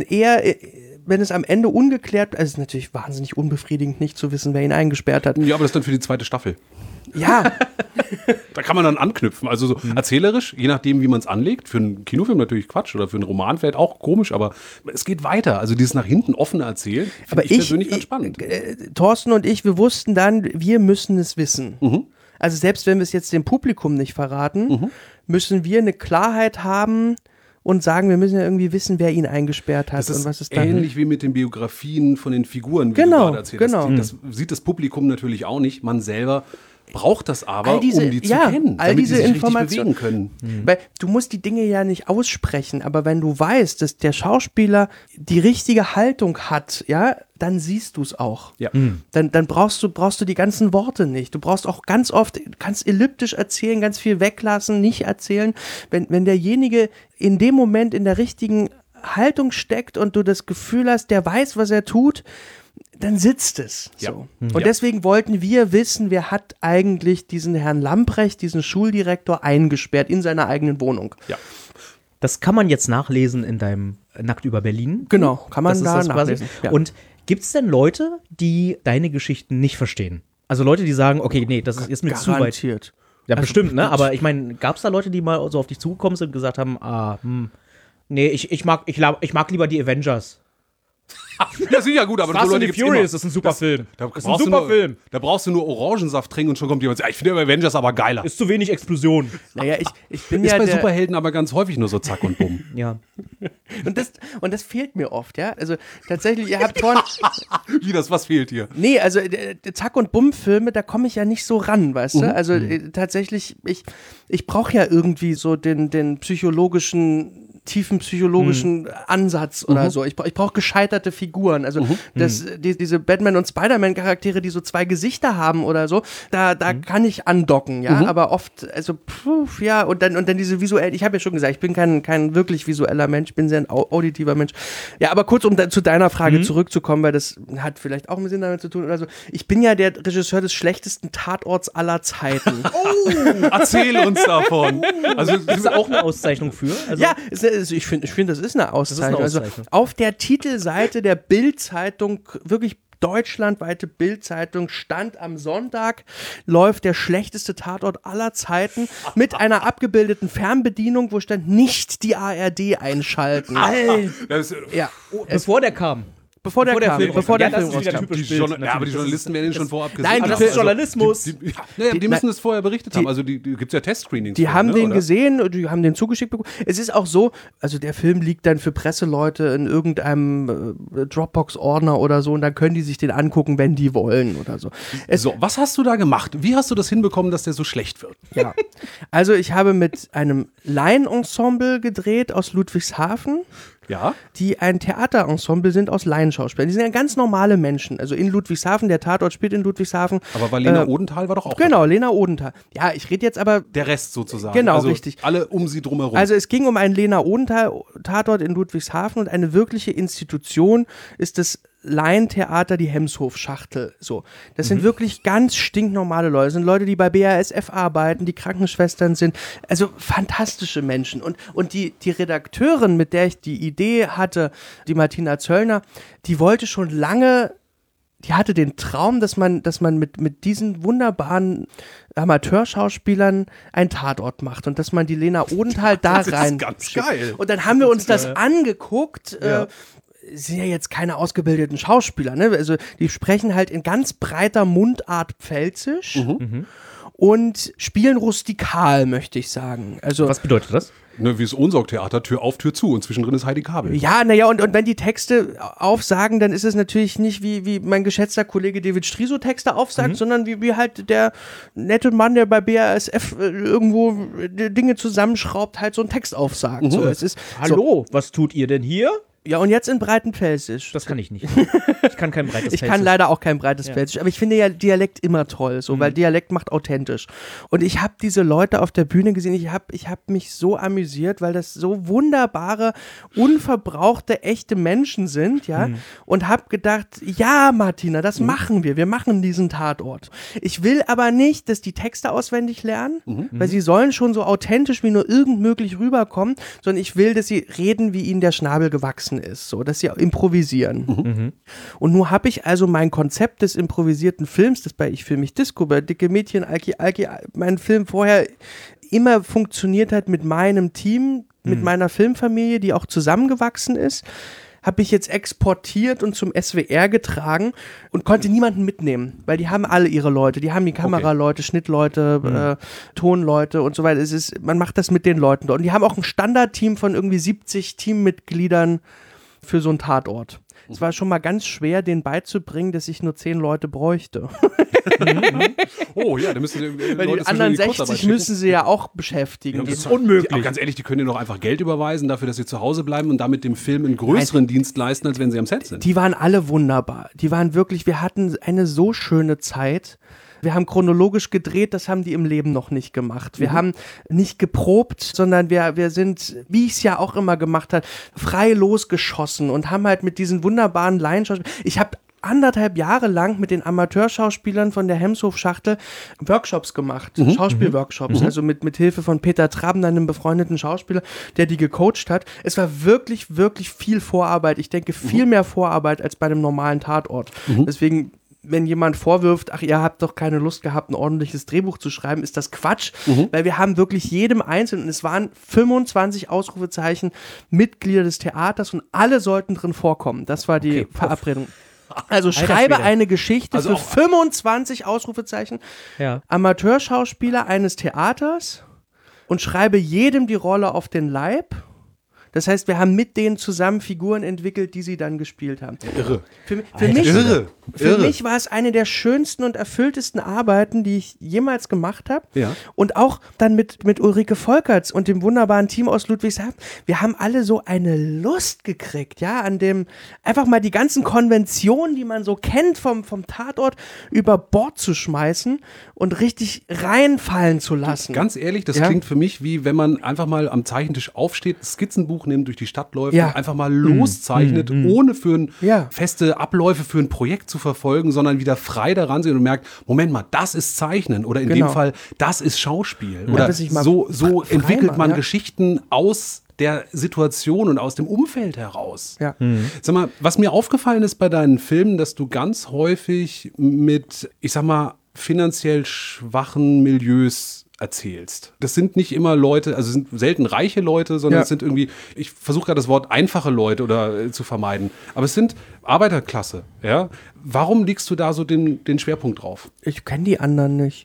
wenn es am Ende ungeklärt, also es ist natürlich wahnsinnig unbefriedigend, nicht zu wissen, wer ihn eingesperrt hat. Ja, aber das ist dann für die zweite Staffel. Ja. Da kann man dann anknüpfen. Also so erzählerisch, je nachdem, wie man es anlegt. Für einen Kinofilm natürlich Quatsch oder für einen Roman vielleicht auch komisch, aber es geht weiter. Also dieses nach hinten offene Erzählen finde ich persönlich ganz spannend. Thorsten und ich, wir wussten dann, wir müssen es wissen. Also selbst wenn wir es jetzt dem Publikum nicht verraten, müssen wir eine Klarheit haben und sagen, wir müssen ja irgendwie wissen, wer ihn eingesperrt hat und was ist dann. Ähnlich wie mit den Biografien von den Figuren, wie du gerade erzählt hast. Das sieht das Publikum natürlich auch nicht. Man selber braucht das aber, um die zu kennen, all damit diese sie sich Informationen richtig bewegen können. Weil du musst die Dinge ja nicht aussprechen, aber wenn du weißt, dass der Schauspieler die richtige Haltung hat, ja, dann siehst du es auch. Ja. Dann brauchst du die ganzen Worte nicht. Du brauchst auch ganz oft, kannst elliptisch erzählen, ganz viel weglassen, nicht erzählen. Wenn derjenige in dem Moment in der richtigen Haltung steckt und du das Gefühl hast, der weiß, was er tut, dann sitzt es. Ja. So. Und deswegen wollten wir wissen, wer hat eigentlich diesen Herrn Lamprecht, diesen Schuldirektor, eingesperrt in seiner eigenen Wohnung. Ja. Das kann man jetzt nachlesen in deinem Nackt über Berlin. Genau, kann man Das ist da das quasi. nachlesen. Ja. Und gibt es denn Leute, die deine Geschichten nicht verstehen? Also Leute, die sagen, okay, nee, das ist mir zu weit. Garantiert. Ja, bestimmt, ne? Aber ich meine, gab es da Leute, die mal so auf dich zugekommen sind und gesagt haben, nee, ich mag lieber die Avengers. Ja, sicher gut, aber Fast so and Leute the gibt's Furious immer. ist ein super Film. Da ist ein super Film. Da brauchst du nur Orangensaft trinken und schon kommt jemand und sagt, ich finde Avengers aber geiler. Ist zu wenig Explosion. Naja, ich bin Ist ja bei der, Superhelden aber ganz häufig nur so zack und bumm. Ja. und das fehlt mir oft, ja. Also tatsächlich, ihr habt vorhin, Was fehlt dir? nee, also Zack- und Bumm-Filme, da komme ich ja nicht so ran, weißt du? Also tatsächlich, ich brauche ja irgendwie so den psychologischen, tiefen psychologischen Ansatz oder so. Ich brauche gescheiterte Figuren. Also diese Batman- und Spider-Man-Charaktere, die so zwei Gesichter haben oder so, da kann ich andocken, ja. Aber oft, also und dann diese visuellen, ich habe ja schon gesagt, ich bin kein wirklich visueller Mensch, ich bin sehr ein auditiver Mensch. Ja, aber kurz, um zu deiner Frage zurückzukommen, weil das hat vielleicht auch ein bisschen damit zu tun oder so. Ich bin ja der Regisseur des schlechtesten Tatorts aller Zeiten. Erzähl uns davon. Also, Ist da auch eine Auszeichnung für? Also, Ja, ich finde, das ist eine Auszeichnung. Also auf der Titelseite der Bild-Zeitung, wirklich deutschlandweite Bild-Zeitung, stand am Sonntag, läuft der schlechteste Tatort aller Zeiten mit einer abgebildeten Fernbedienung, wo stand, nicht die ARD einschalten. das, Ja, bevor der kam. bevor der Film rauskam. Ja, das ist rauskam. wieder typisch die Bild. aber die Journalisten werden den schon vorab gesehen. Nein, haben. das ist Journalismus. Die müssen das vorher berichtet haben. Also die gibt es ja Testscreenings. Die haben den oder? gesehen und die haben den zugeschickt bekommen. Es ist auch so, also der Film liegt dann für Presseleute in irgendeinem Dropbox-Ordner oder so und dann können die sich den angucken, wenn die wollen oder so. So, was hast du da gemacht? Wie hast du das hinbekommen, dass der so schlecht wird? Ja. Also ich habe mit einem Laienensemble gedreht aus Ludwigshafen, Ja. die ein Theaterensemble sind aus Laienschauspielern. Die sind ja ganz normale Menschen. Also in Ludwigshafen, der Tatort spielt in Ludwigshafen. Aber weil Lena Odenthal war doch auch Genau, Lena Odenthal. Ja, ich rede jetzt aber... der Rest sozusagen. Genau, also richtig. Alle um sie drumherum. Also es ging um einen Lena Odenthal-Tatort in Ludwigshafen und eine wirkliche Institution ist das Laientheater, die Hemshof-Schachtel. So. Das sind wirklich ganz stinknormale Leute. Das sind Leute, die bei BASF arbeiten, die Krankenschwestern sind. Also fantastische Menschen. Und die Redakteurin, mit der ich die Idee hatte, die Martina Zöllner, die wollte schon lange, die hatte den Traum, dass man mit diesen wunderbaren Amateurschauspielern einen Tatort macht und dass man die Lena Odenthal da Das ist rein. ganz geil. Und dann haben wir uns das angeguckt. Sind ja jetzt keine ausgebildeten Schauspieler, ne? Also die sprechen halt in ganz breiter Mundart Pfälzisch und spielen rustikal, möchte ich sagen. Also Was bedeutet das? Ne, wie das Ohnsorg-Theater, Tür auf, Tür zu und zwischendrin ist Heidi Kabel. ja, naja, und wenn die Texte aufsagen, dann ist es natürlich nicht wie mein geschätzter Kollege David Striso Texte aufsagt, sondern wie halt der nette Mann, der bei BASF irgendwo Dinge zusammenschraubt, halt so einen Text aufsagt. So, es ist Hallo, was tut ihr denn hier? Ja, und jetzt in breiten Pfälzisch. Das kann ich nicht. Ich kann kein breites Ich kann Pfälzisch. leider auch kein breites Pfälzisch, aber ich finde ja Dialekt immer toll, so, weil Dialekt macht authentisch. Und ich habe diese Leute auf der Bühne gesehen, ich hab mich so amüsiert, weil das so wunderbare, unverbrauchte, echte Menschen sind, ja, und habe gedacht, ja, Martina, das machen wir machen diesen Tatort. Ich will aber nicht, dass die Texte auswendig lernen, weil sie sollen schon so authentisch wie nur irgend möglich rüberkommen, sondern ich will, dass sie reden, wie ihnen der Schnabel gewachsen ist, so, dass sie improvisieren. Und nun habe ich also mein Konzept des improvisierten Films, das bei Ich Film mich Disco, bei Dicke Mädchen, Alki, mein Film vorher immer funktioniert hat mit meinem Team, mit meiner Filmfamilie, die auch zusammengewachsen ist, habe ich jetzt exportiert und zum SWR getragen und konnte niemanden mitnehmen, weil die haben alle ihre Leute, die haben die Kameraleute, Schnittleute, Tonleute und so weiter. Man macht das mit den Leuten dort. Und die haben auch ein Standardteam von irgendwie 70 Teammitgliedern für so einen Tatort. Es war schon mal ganz schwer, denen beizubringen, dass ich nur 10 Leute bräuchte. Oh ja, da müssen weil die anderen 60 müssen sie ja auch beschäftigen. Ja, das ist unmöglich. Aber ganz ehrlich, die können dir doch einfach Geld überweisen dafür, dass sie zu Hause bleiben und damit dem Film einen größeren Dienst leisten, als wenn sie am Set sind. Die waren alle wunderbar. Die waren wirklich, wir hatten eine so schöne Zeit. Wir haben chronologisch gedreht, das haben die im Leben noch nicht gemacht. Wir haben nicht geprobt, sondern wir sind, wie ich es ja auch immer gemacht habe, frei losgeschossen und haben halt mit diesen wunderbaren Laienschauspielern. Ich habe 1,5 Jahre lang mit den Amateurschauspielern von der Hemshof-Schachtel Workshops gemacht, Schauspielworkshops, also mit Hilfe von Peter Traben, einem befreundeten Schauspieler, der die gecoacht hat. Es war wirklich, wirklich viel Vorarbeit. Ich denke, viel mehr Vorarbeit als bei einem normalen Tatort. Deswegen, wenn jemand vorwirft, ach, ihr habt doch keine Lust gehabt, ein ordentliches Drehbuch zu schreiben, ist das Quatsch, weil wir haben wirklich jedem Einzelnen, und es waren 25 Ausrufezeichen, Mitglieder des Theaters und alle sollten drin vorkommen. Das war die Verabredung. Also schreibe eine Geschichte für 25 Ausrufezeichen, Amateurschauspieler eines Theaters und schreibe jedem die Rolle auf den Leib. Das heißt, wir haben mit denen zusammen Figuren entwickelt, die sie dann gespielt haben. Irre. Für mich war es eine der schönsten und erfülltesten Arbeiten, die ich jemals gemacht habe. Ja. Und auch dann mit Ulrike Volkerts und dem wunderbaren Team aus Ludwigshafen. Wir haben alle so eine Lust gekriegt, ja, an dem einfach mal die ganzen Konventionen, die man so kennt vom Tatort, über Bord zu schmeißen und richtig reinfallen zu lassen. Ganz ehrlich, das klingt für mich wie, wenn man einfach mal am Zeichentisch aufsteht, ein Skizzenbuch nimmt, durch die Stadt läuft und einfach mal loszeichnet, ohne feste Abläufe für ein Projekt zu verfolgen, sondern wieder frei daran sind und merkt, Moment mal, das ist Zeichnen oder in dem Fall, das ist Schauspiel. Oder so entwickelt man Geschichten aus der Situation und aus dem Umfeld heraus. Ja. Sag mal, was mir aufgefallen ist bei deinen Filmen, dass du ganz häufig mit, ich sag mal, finanziell schwachen Milieus erzählst. Das sind nicht immer Leute, also sind selten reiche Leute, sondern es sind irgendwie, ich versuche gerade das Wort einfache Leute zu vermeiden, aber es sind Arbeiterklasse, ja. Warum legst du da so den Schwerpunkt drauf? Ich kenne die anderen nicht.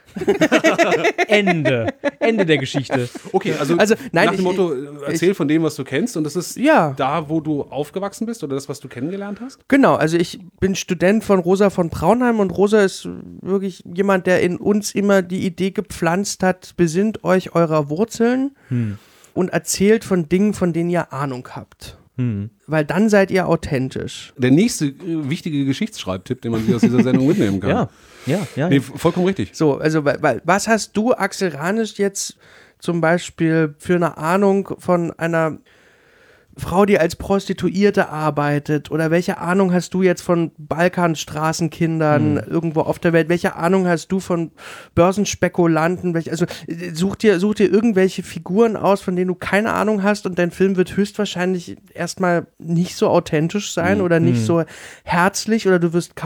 Ende der Geschichte. Okay, also nein, nach dem Motto, erzähl von dem, was du kennst und das ist da, wo du aufgewachsen bist oder das, was du kennengelernt hast? Genau, also ich bin Student von Rosa von Braunheim und Rosa ist wirklich jemand, der in uns immer die Idee gepflanzt hat, besinnt euch eurer Wurzeln und erzählt von Dingen, von denen ihr Ahnung habt. Weil dann seid ihr authentisch. Der nächste wichtige Geschichtsschreibtipp, den man sich aus dieser Sendung mitnehmen kann. Ja. Nee, vollkommen richtig. So, also was hast du, Axel Ranisch, jetzt zum Beispiel für eine Ahnung von einer Frau, die als Prostituierte arbeitet? Oder welche Ahnung hast du jetzt von Balkanstraßenkindern irgendwo auf der Welt? Welche Ahnung hast du von Börsenspekulanten? Also such dir irgendwelche Figuren aus, von denen du keine Ahnung hast und dein Film wird höchstwahrscheinlich erstmal nicht so authentisch sein oder nicht so herzlich oder du wirst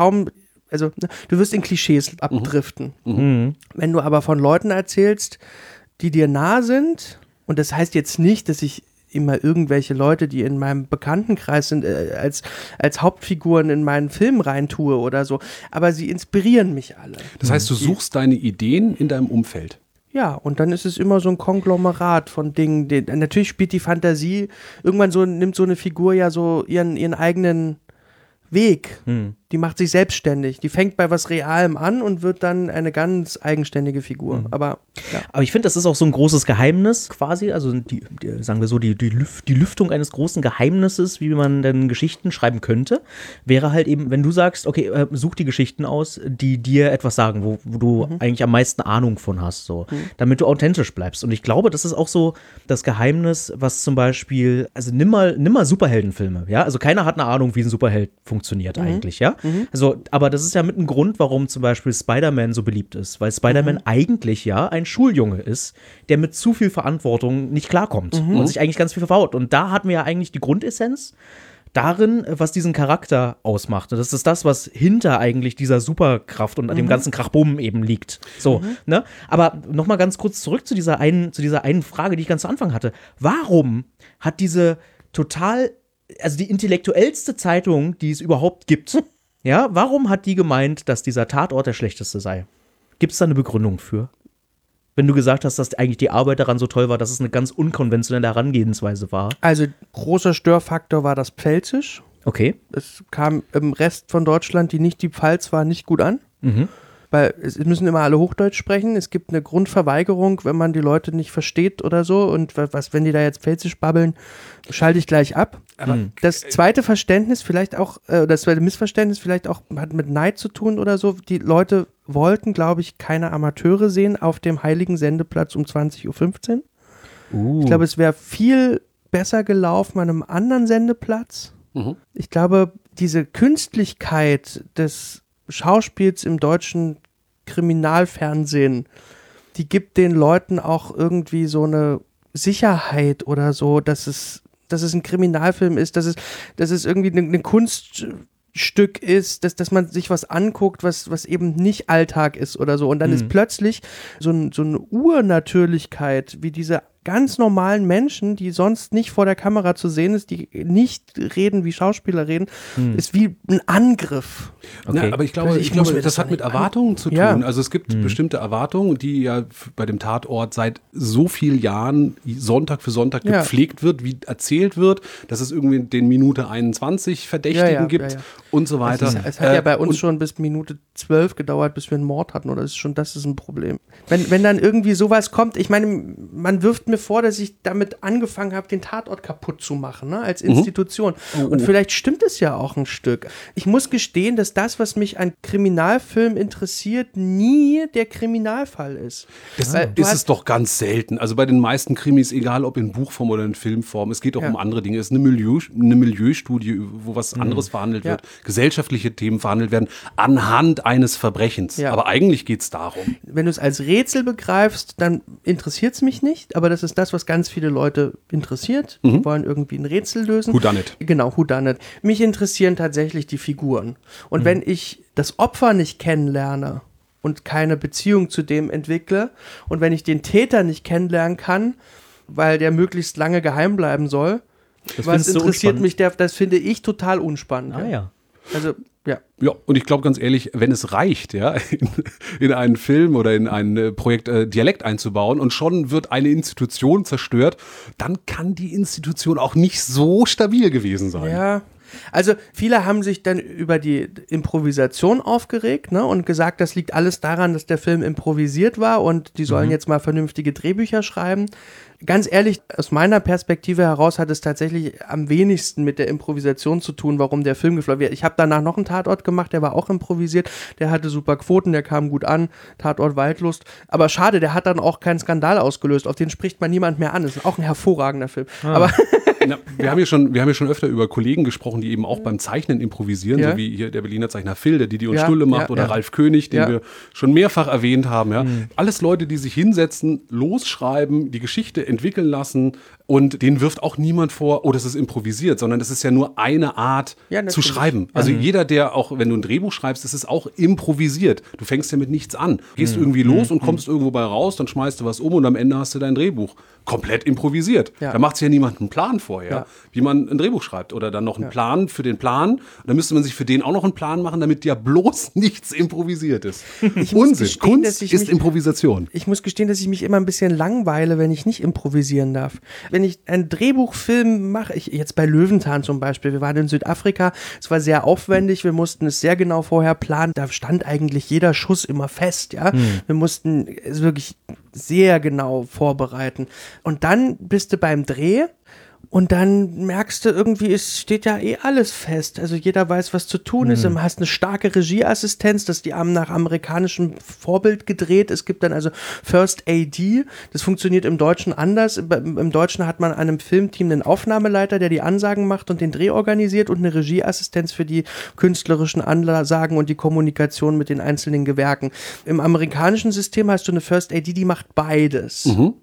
du wirst in Klischees abdriften. Wenn du aber von Leuten erzählst, die dir nah sind, und das heißt jetzt nicht, dass ich immer irgendwelche Leute, die in meinem Bekanntenkreis sind, als Hauptfiguren in meinen Film reintue oder so, aber sie inspirieren mich alle. Das heißt, du suchst deine Ideen in deinem Umfeld. Ja, und dann ist es immer so ein Konglomerat von Dingen. Natürlich spielt die Fantasie, irgendwann nimmt so eine Figur ja so ihren eigenen Weg. Die macht sich selbstständig. Die fängt bei was Realem an und wird dann eine ganz eigenständige Figur. Aber ich finde, das ist auch so ein großes Geheimnis quasi, also sagen wir so, die Lüftung eines großen Geheimnisses, wie man denn Geschichten schreiben könnte, wäre halt eben, wenn du sagst, okay, such die Geschichten aus, die dir etwas sagen, wo du eigentlich am meisten Ahnung von hast, so, damit du authentisch bleibst. Und ich glaube, das ist auch so das Geheimnis, was zum Beispiel, also nimm mal Superheldenfilme, ja, also keiner hat eine Ahnung, wie ein Superheld funktioniert eigentlich, ja. Also, aber das ist ja mit ein Grund, warum zum Beispiel Spider-Man so beliebt ist, weil Spider-Man eigentlich ja ein Schuljunge ist, der mit zu viel Verantwortung nicht klarkommt und sich eigentlich ganz viel verbaut. Und da hatten wir ja eigentlich die Grundessenz darin, was diesen Charakter ausmacht. Und das ist das, was hinter eigentlich dieser Superkraft und dem ganzen Krachbumm eben liegt. So, ne? Aber nochmal ganz kurz zurück zu dieser einen Frage, die ich ganz zu Anfang hatte. Warum hat diese total also die intellektuellste Zeitung, die es überhaupt gibt, ja, warum hat die gemeint, dass dieser Tatort der schlechteste sei? Gibt es da eine Begründung für? Wenn du gesagt hast, dass eigentlich die Arbeit daran so toll war, dass es eine ganz unkonventionelle Herangehensweise war. Also großer Störfaktor war das Pfälzisch. Okay. Es kam im Rest von Deutschland, die nicht die Pfalz war, nicht gut an. Weil es müssen immer alle Hochdeutsch sprechen. Es gibt eine Grundverweigerung, wenn man die Leute nicht versteht oder so. Und wenn die da jetzt Pfälzisch babbeln, schalte ich gleich ab. Aber das zweite Verständnis vielleicht auch, das zweite Missverständnis vielleicht auch hat mit Neid zu tun oder so. Die Leute wollten, glaube ich, keine Amateure sehen auf dem heiligen Sendeplatz um 20.15 Uhr. Ich glaube, es wäre viel besser gelaufen an einem anderen Sendeplatz. Ich glaube, diese Künstlichkeit des Schauspiels im deutschen Kriminalfernsehen, die gibt den Leuten auch irgendwie so eine Sicherheit oder so, dass es ein Kriminalfilm ist, dass es irgendwie ein Kunststück ist, dass man sich was anguckt, was eben nicht Alltag ist oder so. Und dann ist plötzlich so eine Urnatürlichkeit, wie diese ganz normalen Menschen, die sonst nicht vor der Kamera zu sehen ist, die nicht reden, wie Schauspieler reden, ist wie ein Angriff. Okay. Ja, aber ich glaube, das hat mit Erwartungen zu tun. Ja. Also es gibt bestimmte Erwartungen, die ja bei dem Tatort seit so vielen Jahren Sonntag für Sonntag gepflegt wird, wie erzählt wird, dass es irgendwie den Minute 21 Verdächtigen gibt und so weiter. Es hat ja bei uns schon bis Minute 12 gedauert, bis wir einen Mord hatten, oder das ist ein Problem. Wenn dann irgendwie sowas kommt, ich meine, man wirft mir vor, dass ich damit angefangen habe, den Tatort kaputt zu machen, ne, als Institution. Und vielleicht stimmt es ja auch ein Stück. Ich muss gestehen, dass das, was mich an Kriminalfilmen interessiert, nie der Kriminalfall ist. Das ist es doch ganz selten. Also bei den meisten Krimis, egal ob in Buchform oder in Filmform, es geht auch um andere Dinge. Es ist eine Milieustudie, wo was anderes verhandelt wird, gesellschaftliche Themen verhandelt werden, anhand eines Verbrechens. Ja. Aber eigentlich geht es darum. Wenn du es als Rätsel begreifst, dann interessiert es mich nicht, aber das ist das, was ganz viele Leute interessiert. Die wollen irgendwie ein Rätsel lösen. Whodunit. Genau, Whodunit. Mich interessieren tatsächlich die Figuren. Und wenn ich das Opfer nicht kennenlerne und keine Beziehung zu dem entwickle und wenn ich den Täter nicht kennenlernen kann, weil der möglichst lange geheim bleiben soll, was interessiert mich, das finde ich total unspannend. Ah ja. Also, ja. Ja, und ich glaube ganz ehrlich, wenn es reicht, ja, in einen Film oder in ein Projekt Dialekt einzubauen und schon wird eine Institution zerstört, dann kann die Institution auch nicht so stabil gewesen sein. Ja. Also viele haben sich dann über die Improvisation aufgeregt, ne, und gesagt, das liegt alles daran, dass der Film improvisiert war und die sollen jetzt mal vernünftige Drehbücher schreiben. Ganz ehrlich, aus meiner Perspektive heraus hat es tatsächlich am wenigsten mit der Improvisation zu tun, warum der Film geflogen wird. Ich habe danach noch einen Tatort gemacht, der war auch improvisiert, der hatte super Quoten, der kam gut an, Tatort Waldlust. Aber schade, der hat dann auch keinen Skandal ausgelöst, auf den spricht man niemand mehr an. Das ist auch ein hervorragender Film. Aber na, wir haben ja schon öfter über Kollegen gesprochen, die eben auch beim Zeichnen improvisieren, so wie hier der Berliner Zeichner Phil, der Didi und Stulle macht, oder Ralf König, den wir schon mehrfach erwähnt haben. Ja. Alles Leute, die sich hinsetzen, losschreiben, die Geschichte entwickeln lassen und denen wirft auch niemand vor, oh, das ist improvisiert, sondern das ist ja nur eine Art zu schreiben. Also jeder, der auch, wenn du ein Drehbuch schreibst, das ist auch improvisiert. Du fängst ja mit nichts an. Gehst irgendwie los und kommst irgendwo bei raus, dann schmeißt du was um und am Ende hast du dein Drehbuch. Komplett improvisiert. Ja. Da macht sich ja niemand einen Plan vorher, wie man ein Drehbuch schreibt oder dann noch einen Plan für den Plan. Da müsste man sich für den auch noch einen Plan machen, damit ja bloß nichts improvisiert ist. Unsinn. Kunst ist Improvisation. Ich muss gestehen, dass ich mich immer ein bisschen langweile, wenn ich nicht improvisieren darf. Wenn ich einen Drehbuchfilm mache, jetzt bei Löwenzahn zum Beispiel, wir waren in Südafrika, es war sehr aufwendig, wir mussten es sehr genau vorher planen, da stand eigentlich jeder Schuss immer fest, ja. Wir mussten es wirklich sehr genau vorbereiten. Und dann bist du beim Dreh und dann merkst du irgendwie, es steht ja eh alles fest. Also jeder weiß, was zu tun ist. Du hast eine starke Regieassistenz, das ist nach amerikanischem Vorbild gedreht. Es gibt dann also First AD. Das funktioniert im Deutschen anders. Im Deutschen hat man an einem Filmteam einen Aufnahmeleiter, der die Ansagen macht und den Dreh organisiert und eine Regieassistenz für die künstlerischen Ansagen und die Kommunikation mit den einzelnen Gewerken. Im amerikanischen System hast du eine First AD, die macht beides.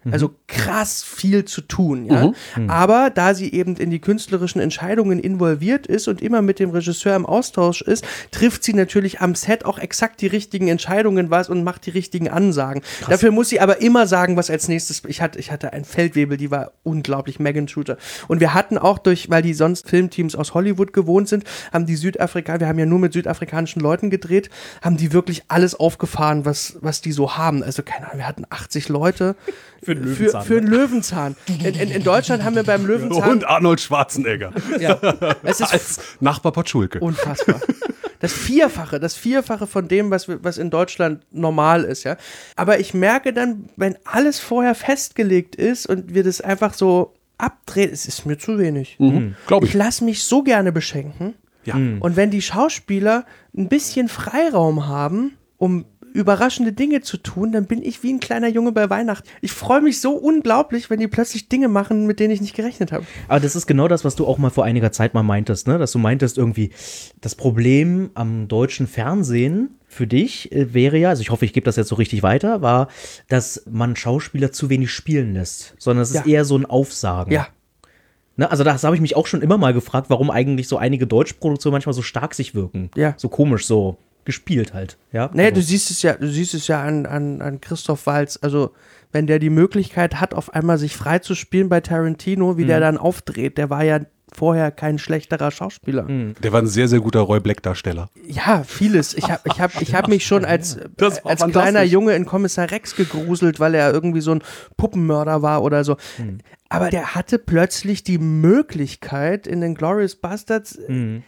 Also krass viel zu tun, ja. Aber da sie eben in die künstlerischen Entscheidungen involviert ist und immer mit dem Regisseur im Austausch ist, trifft sie natürlich am Set auch exakt die richtigen Entscheidungen und macht die richtigen Ansagen. Krass. Dafür muss sie aber immer sagen, was als nächstes. Ich hatte einen Feldwebel, die war unglaublich, Megan Shooter. Und wir hatten auch weil die sonst Filmteams aus Hollywood gewohnt sind, haben die wir haben ja nur mit südafrikanischen Leuten gedreht, haben die wirklich alles aufgefahren, was die so haben. Also keine Ahnung, wir hatten 80 Leute für einen Löwenzahn. In Deutschland haben wir beim Löwenzahn... Und Arnold Schwarzenegger. Ja. Es ist als Nachbar Potschulke. Unfassbar. Das Vierfache von dem, was in Deutschland normal ist, ja. Aber ich merke dann, wenn alles vorher festgelegt ist und wir das einfach so abdrehen, es ist mir zu wenig. Glaube ich. Ich lasse mich so gerne beschenken. Ja. Und wenn die Schauspieler ein bisschen Freiraum haben, um überraschende Dinge zu tun, dann bin ich wie ein kleiner Junge bei Weihnachten. Ich freue mich so unglaublich, wenn die plötzlich Dinge machen, mit denen ich nicht gerechnet habe. Aber das ist genau das, was du auch mal vor einiger Zeit mal meintest, ne? Dass du meintest irgendwie, das Problem am deutschen Fernsehen für dich wäre ja, also ich hoffe, ich gebe das jetzt so richtig weiter, war, dass man Schauspieler zu wenig spielen lässt, sondern es ist eher so ein Aufsagen. Ja. Ne, also das habe ich mich auch schon immer mal gefragt, warum eigentlich so einige Deutschproduktionen manchmal so stark sich wirken. Ja. So komisch, so gespielt halt. Ja? Nee, du siehst es ja an Christoph Waltz, also wenn der die Möglichkeit hat, auf einmal sich frei zu spielen bei Tarantino, wie der dann aufdreht, der war ja vorher kein schlechterer Schauspieler. Der war ein sehr, sehr guter Roy Black-Darsteller. Ja, vieles. Ich hab mich schon als kleiner Junge in Kommissar Rex gegruselt, weil er irgendwie so ein Puppenmörder war oder so. Aber der hatte plötzlich die Möglichkeit, in den Inglourious Basterds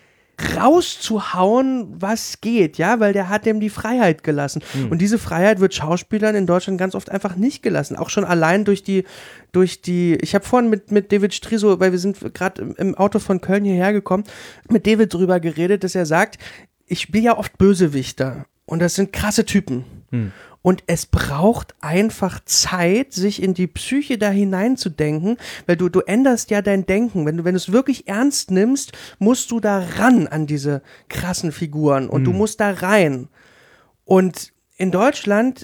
rauszuhauen, was geht, ja, weil der hat dem die Freiheit gelassen. Und diese Freiheit wird Schauspielern in Deutschland ganz oft einfach nicht gelassen. Auch schon allein durch die, ich habe vorhin mit David Striso, weil wir sind gerade im Auto von Köln hierher gekommen, mit David drüber geredet, dass er sagt, ich spiele ja oft Bösewichter und das sind krasse Typen. Und es braucht einfach Zeit, sich in die Psyche da hineinzudenken, weil du änderst ja dein Denken. Wenn du es wirklich ernst nimmst, musst du da ran an diese krassen Figuren und du musst da rein. Und in Deutschland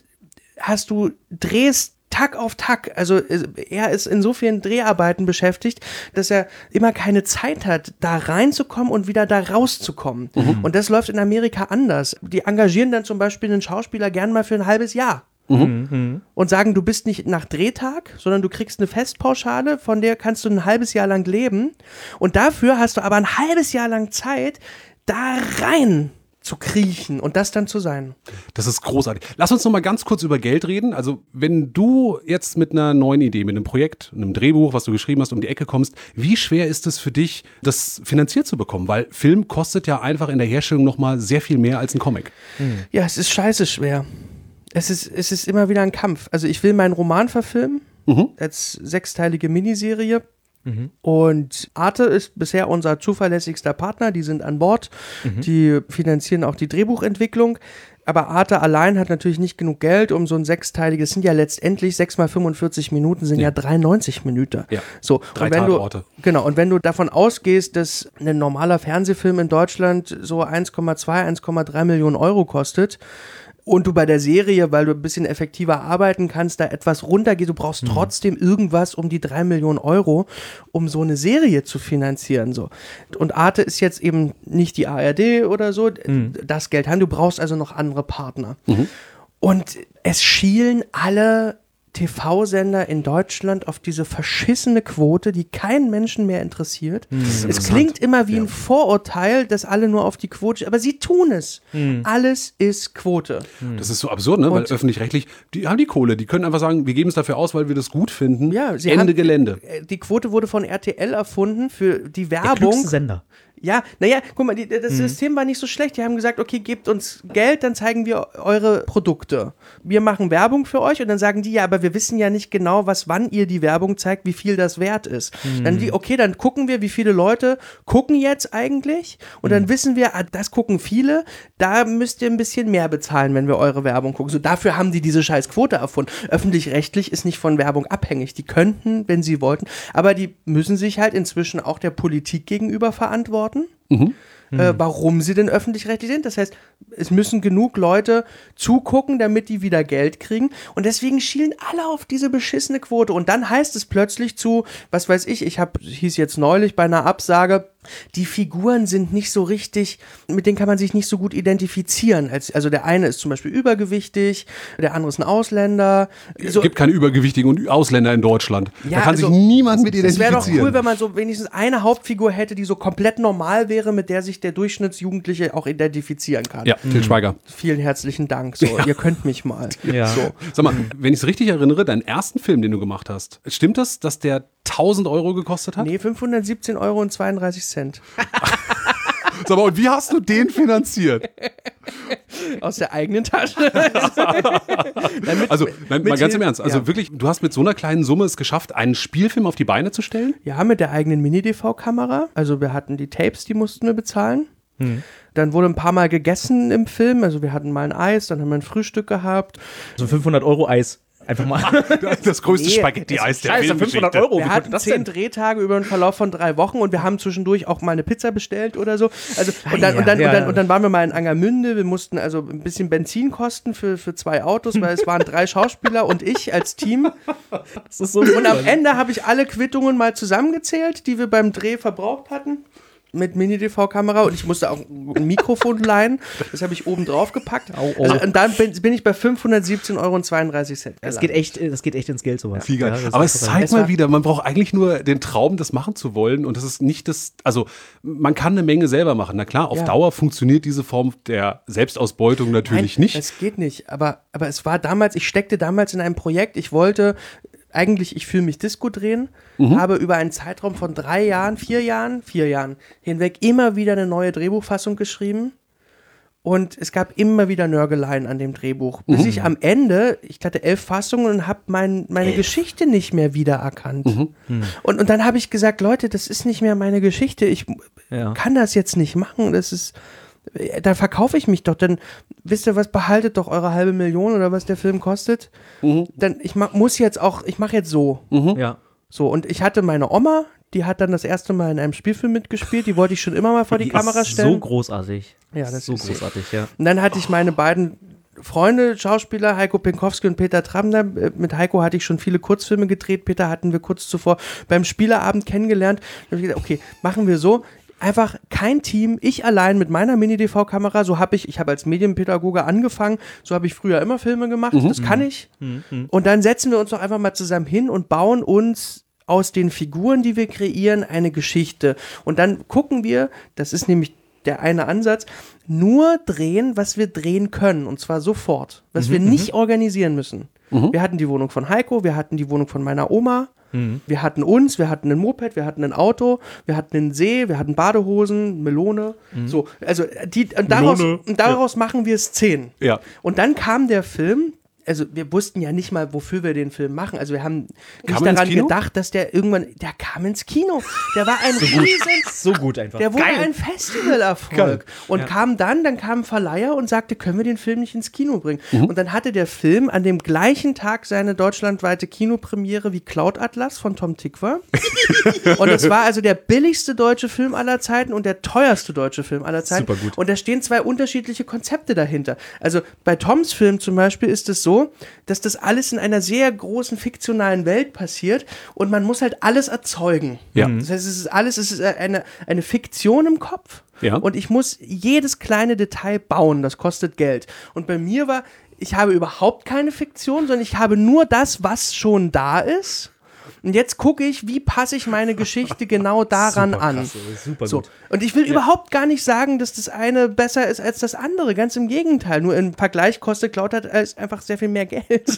drehst Tag auf Tag, also er ist in so vielen Dreharbeiten beschäftigt, dass er immer keine Zeit hat, da reinzukommen und wieder da rauszukommen. Und das läuft in Amerika anders. Die engagieren dann zum Beispiel einen Schauspieler gern mal für ein halbes Jahr. Und sagen, du bist nicht nach Drehtag, sondern du kriegst eine Festpauschale, von der kannst du ein halbes Jahr lang leben. Und dafür hast du aber ein halbes Jahr lang Zeit, da rein zu kriechen und das dann zu sein. Das ist großartig. Lass uns noch mal ganz kurz über Geld reden. Also wenn du jetzt mit einer neuen Idee, mit einem Projekt, einem Drehbuch, was du geschrieben hast, um die Ecke kommst, wie schwer ist es für dich, das finanziert zu bekommen? Weil Film kostet ja einfach in der Herstellung noch mal sehr viel mehr als ein Comic. Ja, es ist scheiße schwer. Es ist immer wieder ein Kampf. Also ich will meinen Roman verfilmen, als 6-teilige Miniserie. Und Arte ist bisher unser zuverlässigster Partner, die sind an Bord, die finanzieren auch die Drehbuchentwicklung, aber Arte allein hat natürlich nicht genug Geld, um so ein 6-teiliges, sind ja letztendlich 6 mal 45 Minuten, sind ja 93 Minuten. Ja, so, 3 Tatorte. Genau, und wenn du davon ausgehst, dass ein normaler Fernsehfilm in Deutschland so 1,2, 1,3 Millionen Euro kostet, und du bei der Serie, weil du ein bisschen effektiver arbeiten kannst, da etwas runtergehst, du brauchst trotzdem irgendwas um die 3 Millionen Euro, um so eine Serie zu finanzieren. So. Und Arte ist jetzt eben nicht die ARD oder so, das Geld haben, du brauchst also noch andere Partner. Und es schielen alle TV-Sender in Deutschland auf diese verschissene Quote, die keinen Menschen mehr interessiert. Es klingt immer wie ein Vorurteil, dass alle nur auf die Quote, aber sie tun es. Alles ist Quote. Das ist so absurd, ne? Weil öffentlich-rechtlich, die haben die Kohle, die können einfach sagen, wir geben es dafür aus, weil wir das gut finden. Ja, Gelände. Die Quote wurde von RTL erfunden für die Der Werbung. klügste Sender. Ja, naja, guck mal, das System war nicht so schlecht. Die haben gesagt, okay, gebt uns Geld, dann zeigen wir eure Produkte. Wir machen Werbung für euch und dann sagen die, ja, aber wir wissen ja nicht genau, wann ihr die Werbung zeigt, wie viel das wert ist. Dann dann gucken wir, wie viele Leute gucken jetzt eigentlich und dann wissen wir, das gucken viele, da müsst ihr ein bisschen mehr bezahlen, wenn wir eure Werbung gucken. So, dafür haben die diese scheiß Quote erfunden. Öffentlich-rechtlich ist nicht von Werbung abhängig. Die könnten, wenn sie wollten, aber die müssen sich halt inzwischen auch der Politik gegenüber verantworten. warum sie denn öffentlich-rechtlich sind. Das heißt, es müssen genug Leute zugucken, damit die wieder Geld kriegen. Und deswegen schielen alle auf diese beschissene Quote. Und dann heißt es plötzlich zu, was weiß ich, hieß jetzt neulich bei einer Absage, die Figuren sind nicht so richtig, mit denen kann man sich nicht so gut identifizieren. Also der eine ist zum Beispiel übergewichtig, der andere ist ein Ausländer. Es gibt keine übergewichtigen Ausländer in Deutschland. Da kann sich niemand mit identifizieren. Es wäre doch cool, wenn man so wenigstens eine Hauptfigur hätte, die so komplett normal wäre, mit der sich der Durchschnittsjugendliche auch identifizieren kann. Ja, Til Schweiger. Vielen herzlichen Dank. So, ihr könnt mich mal. Ja. So. Sag mal, wenn ich es richtig erinnere, deinen ersten Film, den du gemacht hast, stimmt das, dass der 1.000 Euro gekostet hat? Nee, 517,32 Euro. Sag mal, und wie hast du den finanziert? Aus der eigenen Tasche. Mal ganz im Ernst. Also wirklich, du hast mit so einer kleinen Summe es geschafft, einen Spielfilm auf die Beine zu stellen? Ja, mit der eigenen Mini-DV-Kamera. Also wir hatten die Tapes, die mussten wir bezahlen. Dann wurde ein paar Mal gegessen im Film. Also wir hatten mal ein Eis, dann haben wir ein Frühstück gehabt. So 500 Euro Eis. Einfach mal. Das größte Spaghetti-Eis der Welt. 500 Euro. Wir hatten 10 Drehtage über den Verlauf von 3 Wochen und wir haben zwischendurch auch mal eine Pizza bestellt oder so. Also, und dann waren wir mal in Angermünde. Wir mussten also ein bisschen Benzin kosten für 2 Autos, weil es waren 3 Schauspieler und ich als Team. Das ist so und am Ende habe ich alle Quittungen mal zusammengezählt, die wir beim Dreh verbraucht hatten. Mit Mini-DV-Kamera und ich musste auch ein Mikrofon leihen. Das habe ich oben drauf gepackt. Also, und dann bin ich bei 517,32 Euro. Das geht echt ins Geld, sowas. Viel geil. Aber es zeigt mal wieder, man braucht eigentlich nur den Traum, das machen zu wollen. Und das ist nicht das, also man kann eine Menge selber machen. Na klar, auf Dauer funktioniert diese Form der Selbstausbeutung natürlich nicht. Das geht nicht. Aber es war damals, ich steckte damals in einem Projekt, ich wollte eigentlich, ich fühle mich Disco drehen, habe über einen Zeitraum von 4 Jahren hinweg immer wieder eine neue Drehbuchfassung geschrieben und es gab immer wieder Nörgeleien an dem Drehbuch, bis ich am Ende, ich hatte 11 Fassungen und habe meine Geschichte nicht mehr wiedererkannt. Und dann habe ich gesagt, Leute, das ist nicht mehr meine Geschichte, ich kann das jetzt nicht machen, da verkaufe ich mich doch, dann wisst ihr was, behaltet doch eure 500.000 oder was der Film kostet. Dann ich mache jetzt so. Ja. So, und ich hatte meine Oma, die hat dann das erste Mal in einem Spielfilm mitgespielt, die wollte ich schon immer mal vor die Kamera stellen. So großartig. Ja, das so ist großartig, ja. Und dann hatte ich meine beiden Freunde, Schauspieler, Heiko Pinkowski und Peter Trabner. Mit Heiko hatte ich schon viele Kurzfilme gedreht, Peter hatten wir kurz zuvor beim Spielerabend kennengelernt. Da habe ich gesagt, okay, machen wir so. Einfach kein Team, ich allein mit meiner Mini-DV-Kamera, ich habe als Medienpädagoge angefangen, so habe ich früher immer Filme gemacht, das kann ich. Und dann setzen wir uns doch einfach mal zusammen hin und bauen uns aus den Figuren, die wir kreieren, eine Geschichte. Und dann gucken wir, das ist nämlich der eine Ansatz, nur drehen, was wir drehen können, und zwar sofort, was wir nicht organisieren müssen. Wir hatten die Wohnung von Heiko, wir hatten die Wohnung von meiner Oma, wir hatten wir hatten ein Moped, wir hatten ein Auto, wir hatten einen See, wir hatten Badehosen, Melone. So, also daraus machen wir Szenen. Ja. Und dann kam der Film. Also wir wussten ja nicht mal, wofür wir den Film machen. Also wir haben nicht daran gedacht, dass der kam ins Kino. Der war ein so gut einfach. Der wurde ein Festivalerfolg. Und kam dann kam ein Verleiher und sagte, können wir den Film nicht ins Kino bringen? Und dann hatte der Film an dem gleichen Tag seine deutschlandweite Kinopremiere wie Cloud Atlas von Tom Tykwer. Und es war also der billigste deutsche Film aller Zeiten und der teuerste deutsche Film aller Zeiten. Super gut. Und da stehen 2 unterschiedliche Konzepte dahinter. Also bei Toms Film zum Beispiel ist es so, dass das alles in einer sehr großen fiktionalen Welt passiert und man muss halt alles erzeugen. Ja. Das heißt, es ist eine Fiktion im Kopf. Ja. Und ich muss jedes kleine Detail bauen, das kostet Geld. Und bei mir ich habe überhaupt keine Fiktion, sondern ich habe nur das, was schon da ist. Und jetzt gucke ich, wie passe ich meine Geschichte genau daran an. Krass, super so. gut. Und ich will überhaupt gar nicht sagen, dass das eine besser ist als das andere. Ganz im Gegenteil. Nur im Vergleich kostet Cloud Atlas einfach sehr viel mehr Geld.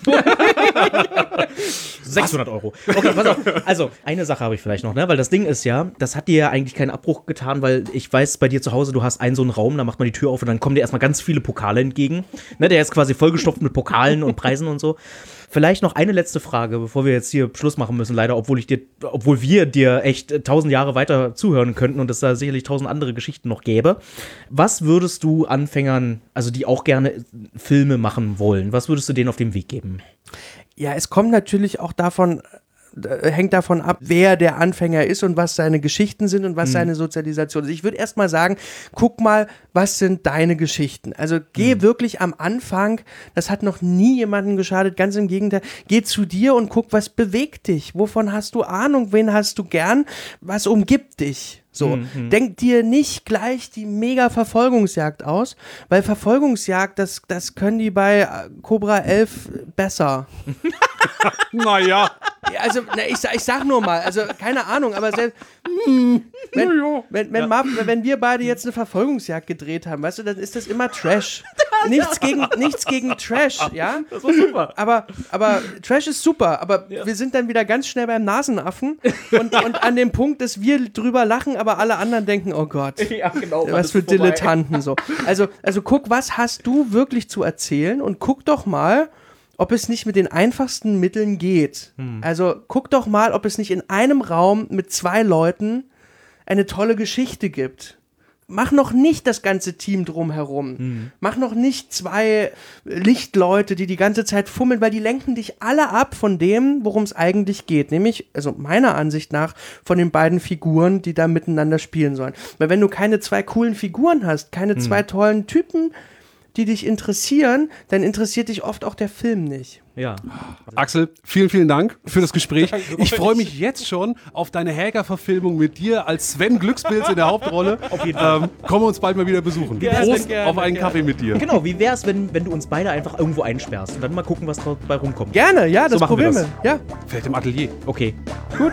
600 Euro. Okay, pass auf. Also, eine Sache habe ich vielleicht noch, ne? Weil das Ding ist ja, das hat dir ja eigentlich keinen Abbruch getan, weil ich weiß, bei dir zu Hause, du hast so einen Raum, da macht man die Tür auf und dann kommen dir erstmal ganz viele Pokale entgegen. Ne? Der ist quasi vollgestopft mit Pokalen und Preisen und so. Vielleicht noch eine letzte Frage, bevor wir jetzt hier Schluss machen müssen, leider, obwohl wir dir echt 1000 Jahre weiter zuhören könnten und es da sicherlich 1000 andere Geschichten noch gäbe. Was würdest du Anfängern, also die auch gerne Filme machen wollen, was würdest du denen auf den Weg geben? Ja, es kommt natürlich auch davon hängt davon ab, wer der Anfänger ist und was seine Geschichten sind und was seine Sozialisation ist. Ich würde erst mal sagen, guck mal, was sind deine Geschichten? Also geh wirklich am Anfang, das hat noch nie jemandem geschadet, ganz im Gegenteil, geh zu dir und guck, was bewegt dich? Wovon hast du Ahnung? Wen hast du gern? Was umgibt dich? So, denk dir nicht gleich die mega Verfolgungsjagd aus, weil Verfolgungsjagd, das können die bei Cobra 11 besser. Naja. Also, ich sag nur mal, also keine Ahnung, aber selbst wenn wir beide jetzt eine Verfolgungsjagd gedreht haben, weißt du, dann ist das immer Trash. Nichts gegen Trash, ja? Das war super. Aber Trash ist super, aber wir sind dann wieder ganz schnell beim Nasenaffen und an dem Punkt, dass wir drüber lachen, aber alle anderen denken, oh Gott, Ja, genau. was für Dilettanten so. Also guck, was hast du wirklich zu erzählen und guck doch mal, ob es nicht mit den einfachsten Mitteln geht. Also guck doch mal, ob es nicht in einem Raum mit 2 Leuten eine tolle Geschichte gibt. Mach noch nicht das ganze Team drumherum. Mach noch nicht 2 Lichtleute, die ganze Zeit fummeln, weil die lenken dich alle ab von dem, worum es eigentlich geht. Nämlich, also meiner Ansicht nach, von den beiden Figuren, die da miteinander spielen sollen. Weil wenn du keine 2 coolen Figuren hast, keine 2 tollen Typen, die dich interessieren, dann interessiert dich oft auch der Film nicht. Ja. Axel, vielen, vielen Dank für das Gespräch. Ich freue mich jetzt schon auf deine Häger-Verfilmung mit dir als Sven Glückspilz in der Hauptrolle. Auf jeden Fall. Kommen wir uns bald mal wieder besuchen. Prost auf einen Kaffee mit dir. Genau, wie wär's, wenn du uns beide einfach irgendwo einsperrst und dann mal gucken, was dabei rumkommt? Gerne, ja, das So machen wir probieren wir. Ja. Vielleicht im Atelier. Okay. Gut.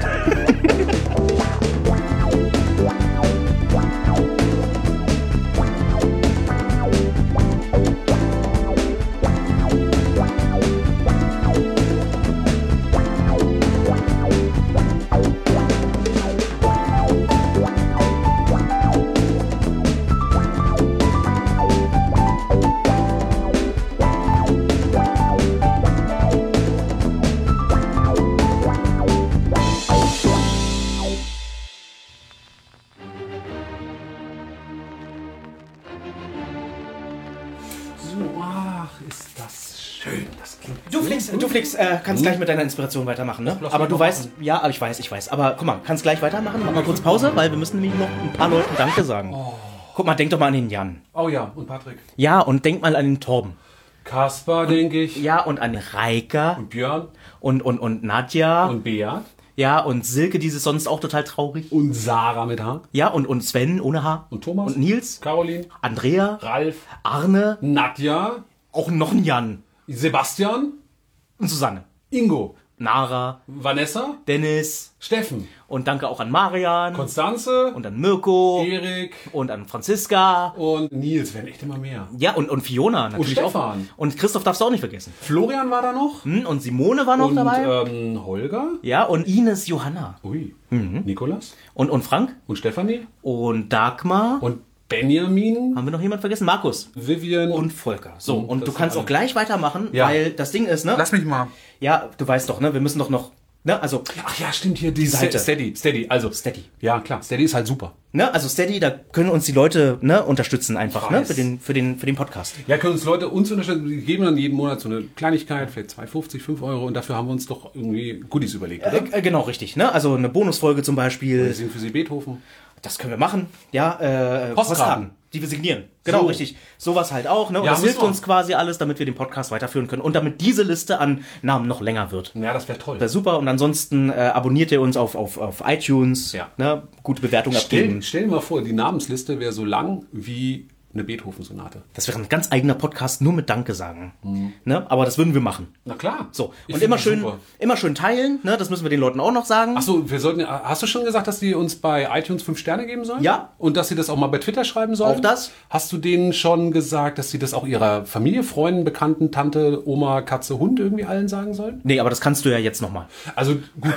Du Flix, kannst gleich mit deiner Inspiration weitermachen, ne? Aber du weißt, ja, aber ich weiß. Aber guck mal, kannst gleich weitermachen? Mach mal kurz Pause, weil wir müssen nämlich noch ein paar Leuten Danke sagen. Guck mal, denk doch mal an den Jan. Oh ja, und Patrick. Ja, und denk mal an den Torben. Kaspar, denke ich. Ja, und an Reika. Und Björn. Und Nadja. Und Beat. Ja, und Silke, die ist sonst auch total traurig. Und Sarah mit H. Ja, und Sven ohne H. Und Thomas. Und Nils. Caroline. Andrea. Ralf. Arne. Nadja. Auch noch ein Jan. Sebastian. Und Susanne. Ingo. Nara. Vanessa. Dennis. Steffen. Und danke auch an Marian. Konstanze. Und an Mirko. Erik. Und an Franziska. Und Nils, werden echt immer mehr. Ja, und Fiona natürlich und auch. Stefan. Und Christoph darfst du auch nicht vergessen. Florian war da noch. Und Simone war noch Und dabei. Holger. Ja, und Ines Johanna. Ui. Nikolas. Und Frank. Und Stefanie. Und Dagmar. Und Benjamin. Haben wir noch jemanden vergessen? Markus. Vivian. Und Volker. So, und das du kannst sind auch gleich weitermachen, Ja. weil das Ding ist, ne? Lass mich mal. Ja, du weißt doch, ne? Wir müssen doch noch, ne? Also, Ach ja, stimmt, hier die Seite. Steady. Also, Steady. ja, klar. Steady ist halt super. Ne? Also Steady, da können uns die Leute, ne, unterstützen einfach, ne? Weiß. Für den Podcast. Ja, können uns Leute unterstützen. Wir geben dann jeden Monat so eine Kleinigkeit, vielleicht 2,50, 5 Euro. Und dafür haben wir uns doch irgendwie Goodies überlegt, oder? Genau, richtig, ne? Also eine Bonusfolge zum Wir Beispiel. singen für Sie Beethoven. Das können wir machen. Ja, Postkarten. die wir signieren. Genau, So. richtig. Sowas halt auch, ne? Und Ja, das hilft müssen wir. uns quasi alles, damit wir den Podcast weiterführen können und damit diese Liste an Namen noch länger wird. Ja, das wäre toll. Das ist super. Und ansonsten abonniert ihr uns auf iTunes. Ja. Ne? Gute Bewertung abgeben. Stell dir mal vor, die Namensliste wäre so lang wie eine Beethoven-Sonate. Das wäre ein ganz eigener Podcast, nur mit Danke sagen. Ne? Aber das würden wir machen. Na klar. So. Ich Und find immer das schön teilen. Ne? Das müssen wir den Leuten auch noch sagen. Achso, hast du schon gesagt, dass die uns bei iTunes 5 Sterne geben sollen? Ja. Und dass sie das auch mal bei Twitter schreiben sollen? Auch das. Hast du denen schon gesagt, dass sie das auch ihrer Familie, Freunden, Bekannten, Tante, Oma, Katze, Hund irgendwie allen sagen sollen? Nee, aber das kannst du ja jetzt nochmal. Also gut.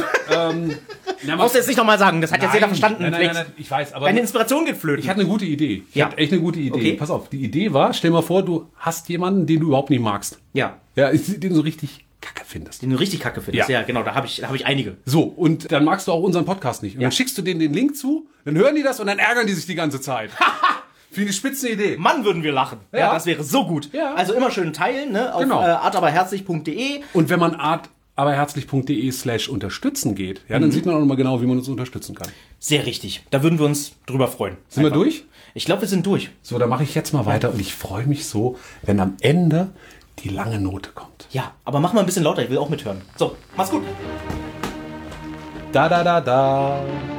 Brauchst du jetzt nicht nochmal sagen, das hat jetzt jeder verstanden. Nein, Flex. ich weiß, aber Deine Inspiration geht flöten. ich hatte eine gute Idee. Ich Ja. hatte echt eine gute Idee. Okay. Pass auf, die Idee war, stell mal vor, du hast jemanden, den du überhaupt nicht magst. Ja. Ja, den du so richtig kacke findest. Den du richtig kacke findest. Ja. Ja, genau, da habe ich einige. So, und dann magst du auch unseren Podcast nicht. Und dann schickst du denen den Link zu, dann hören die das und dann ärgern die sich die ganze Zeit. Finde ich spitze Idee. Mann, würden wir lachen. Ja, das wäre so gut. Ja. Also immer schön teilen, ne? Auf Genau. artaberherzlich.de. Und wenn man Art aberherzlich.de/unterstützen geht, ja, dann sieht man auch nochmal genau, wie man uns unterstützen kann. Sehr richtig. Da würden wir uns drüber freuen. Sind wir durch? Ich glaube, wir sind durch. So, dann mache ich jetzt mal weiter und ich freue mich so, wenn am Ende die lange Note kommt. Ja, aber mach mal ein bisschen lauter, ich will auch mithören. So, mach's gut. Da, da, da, da.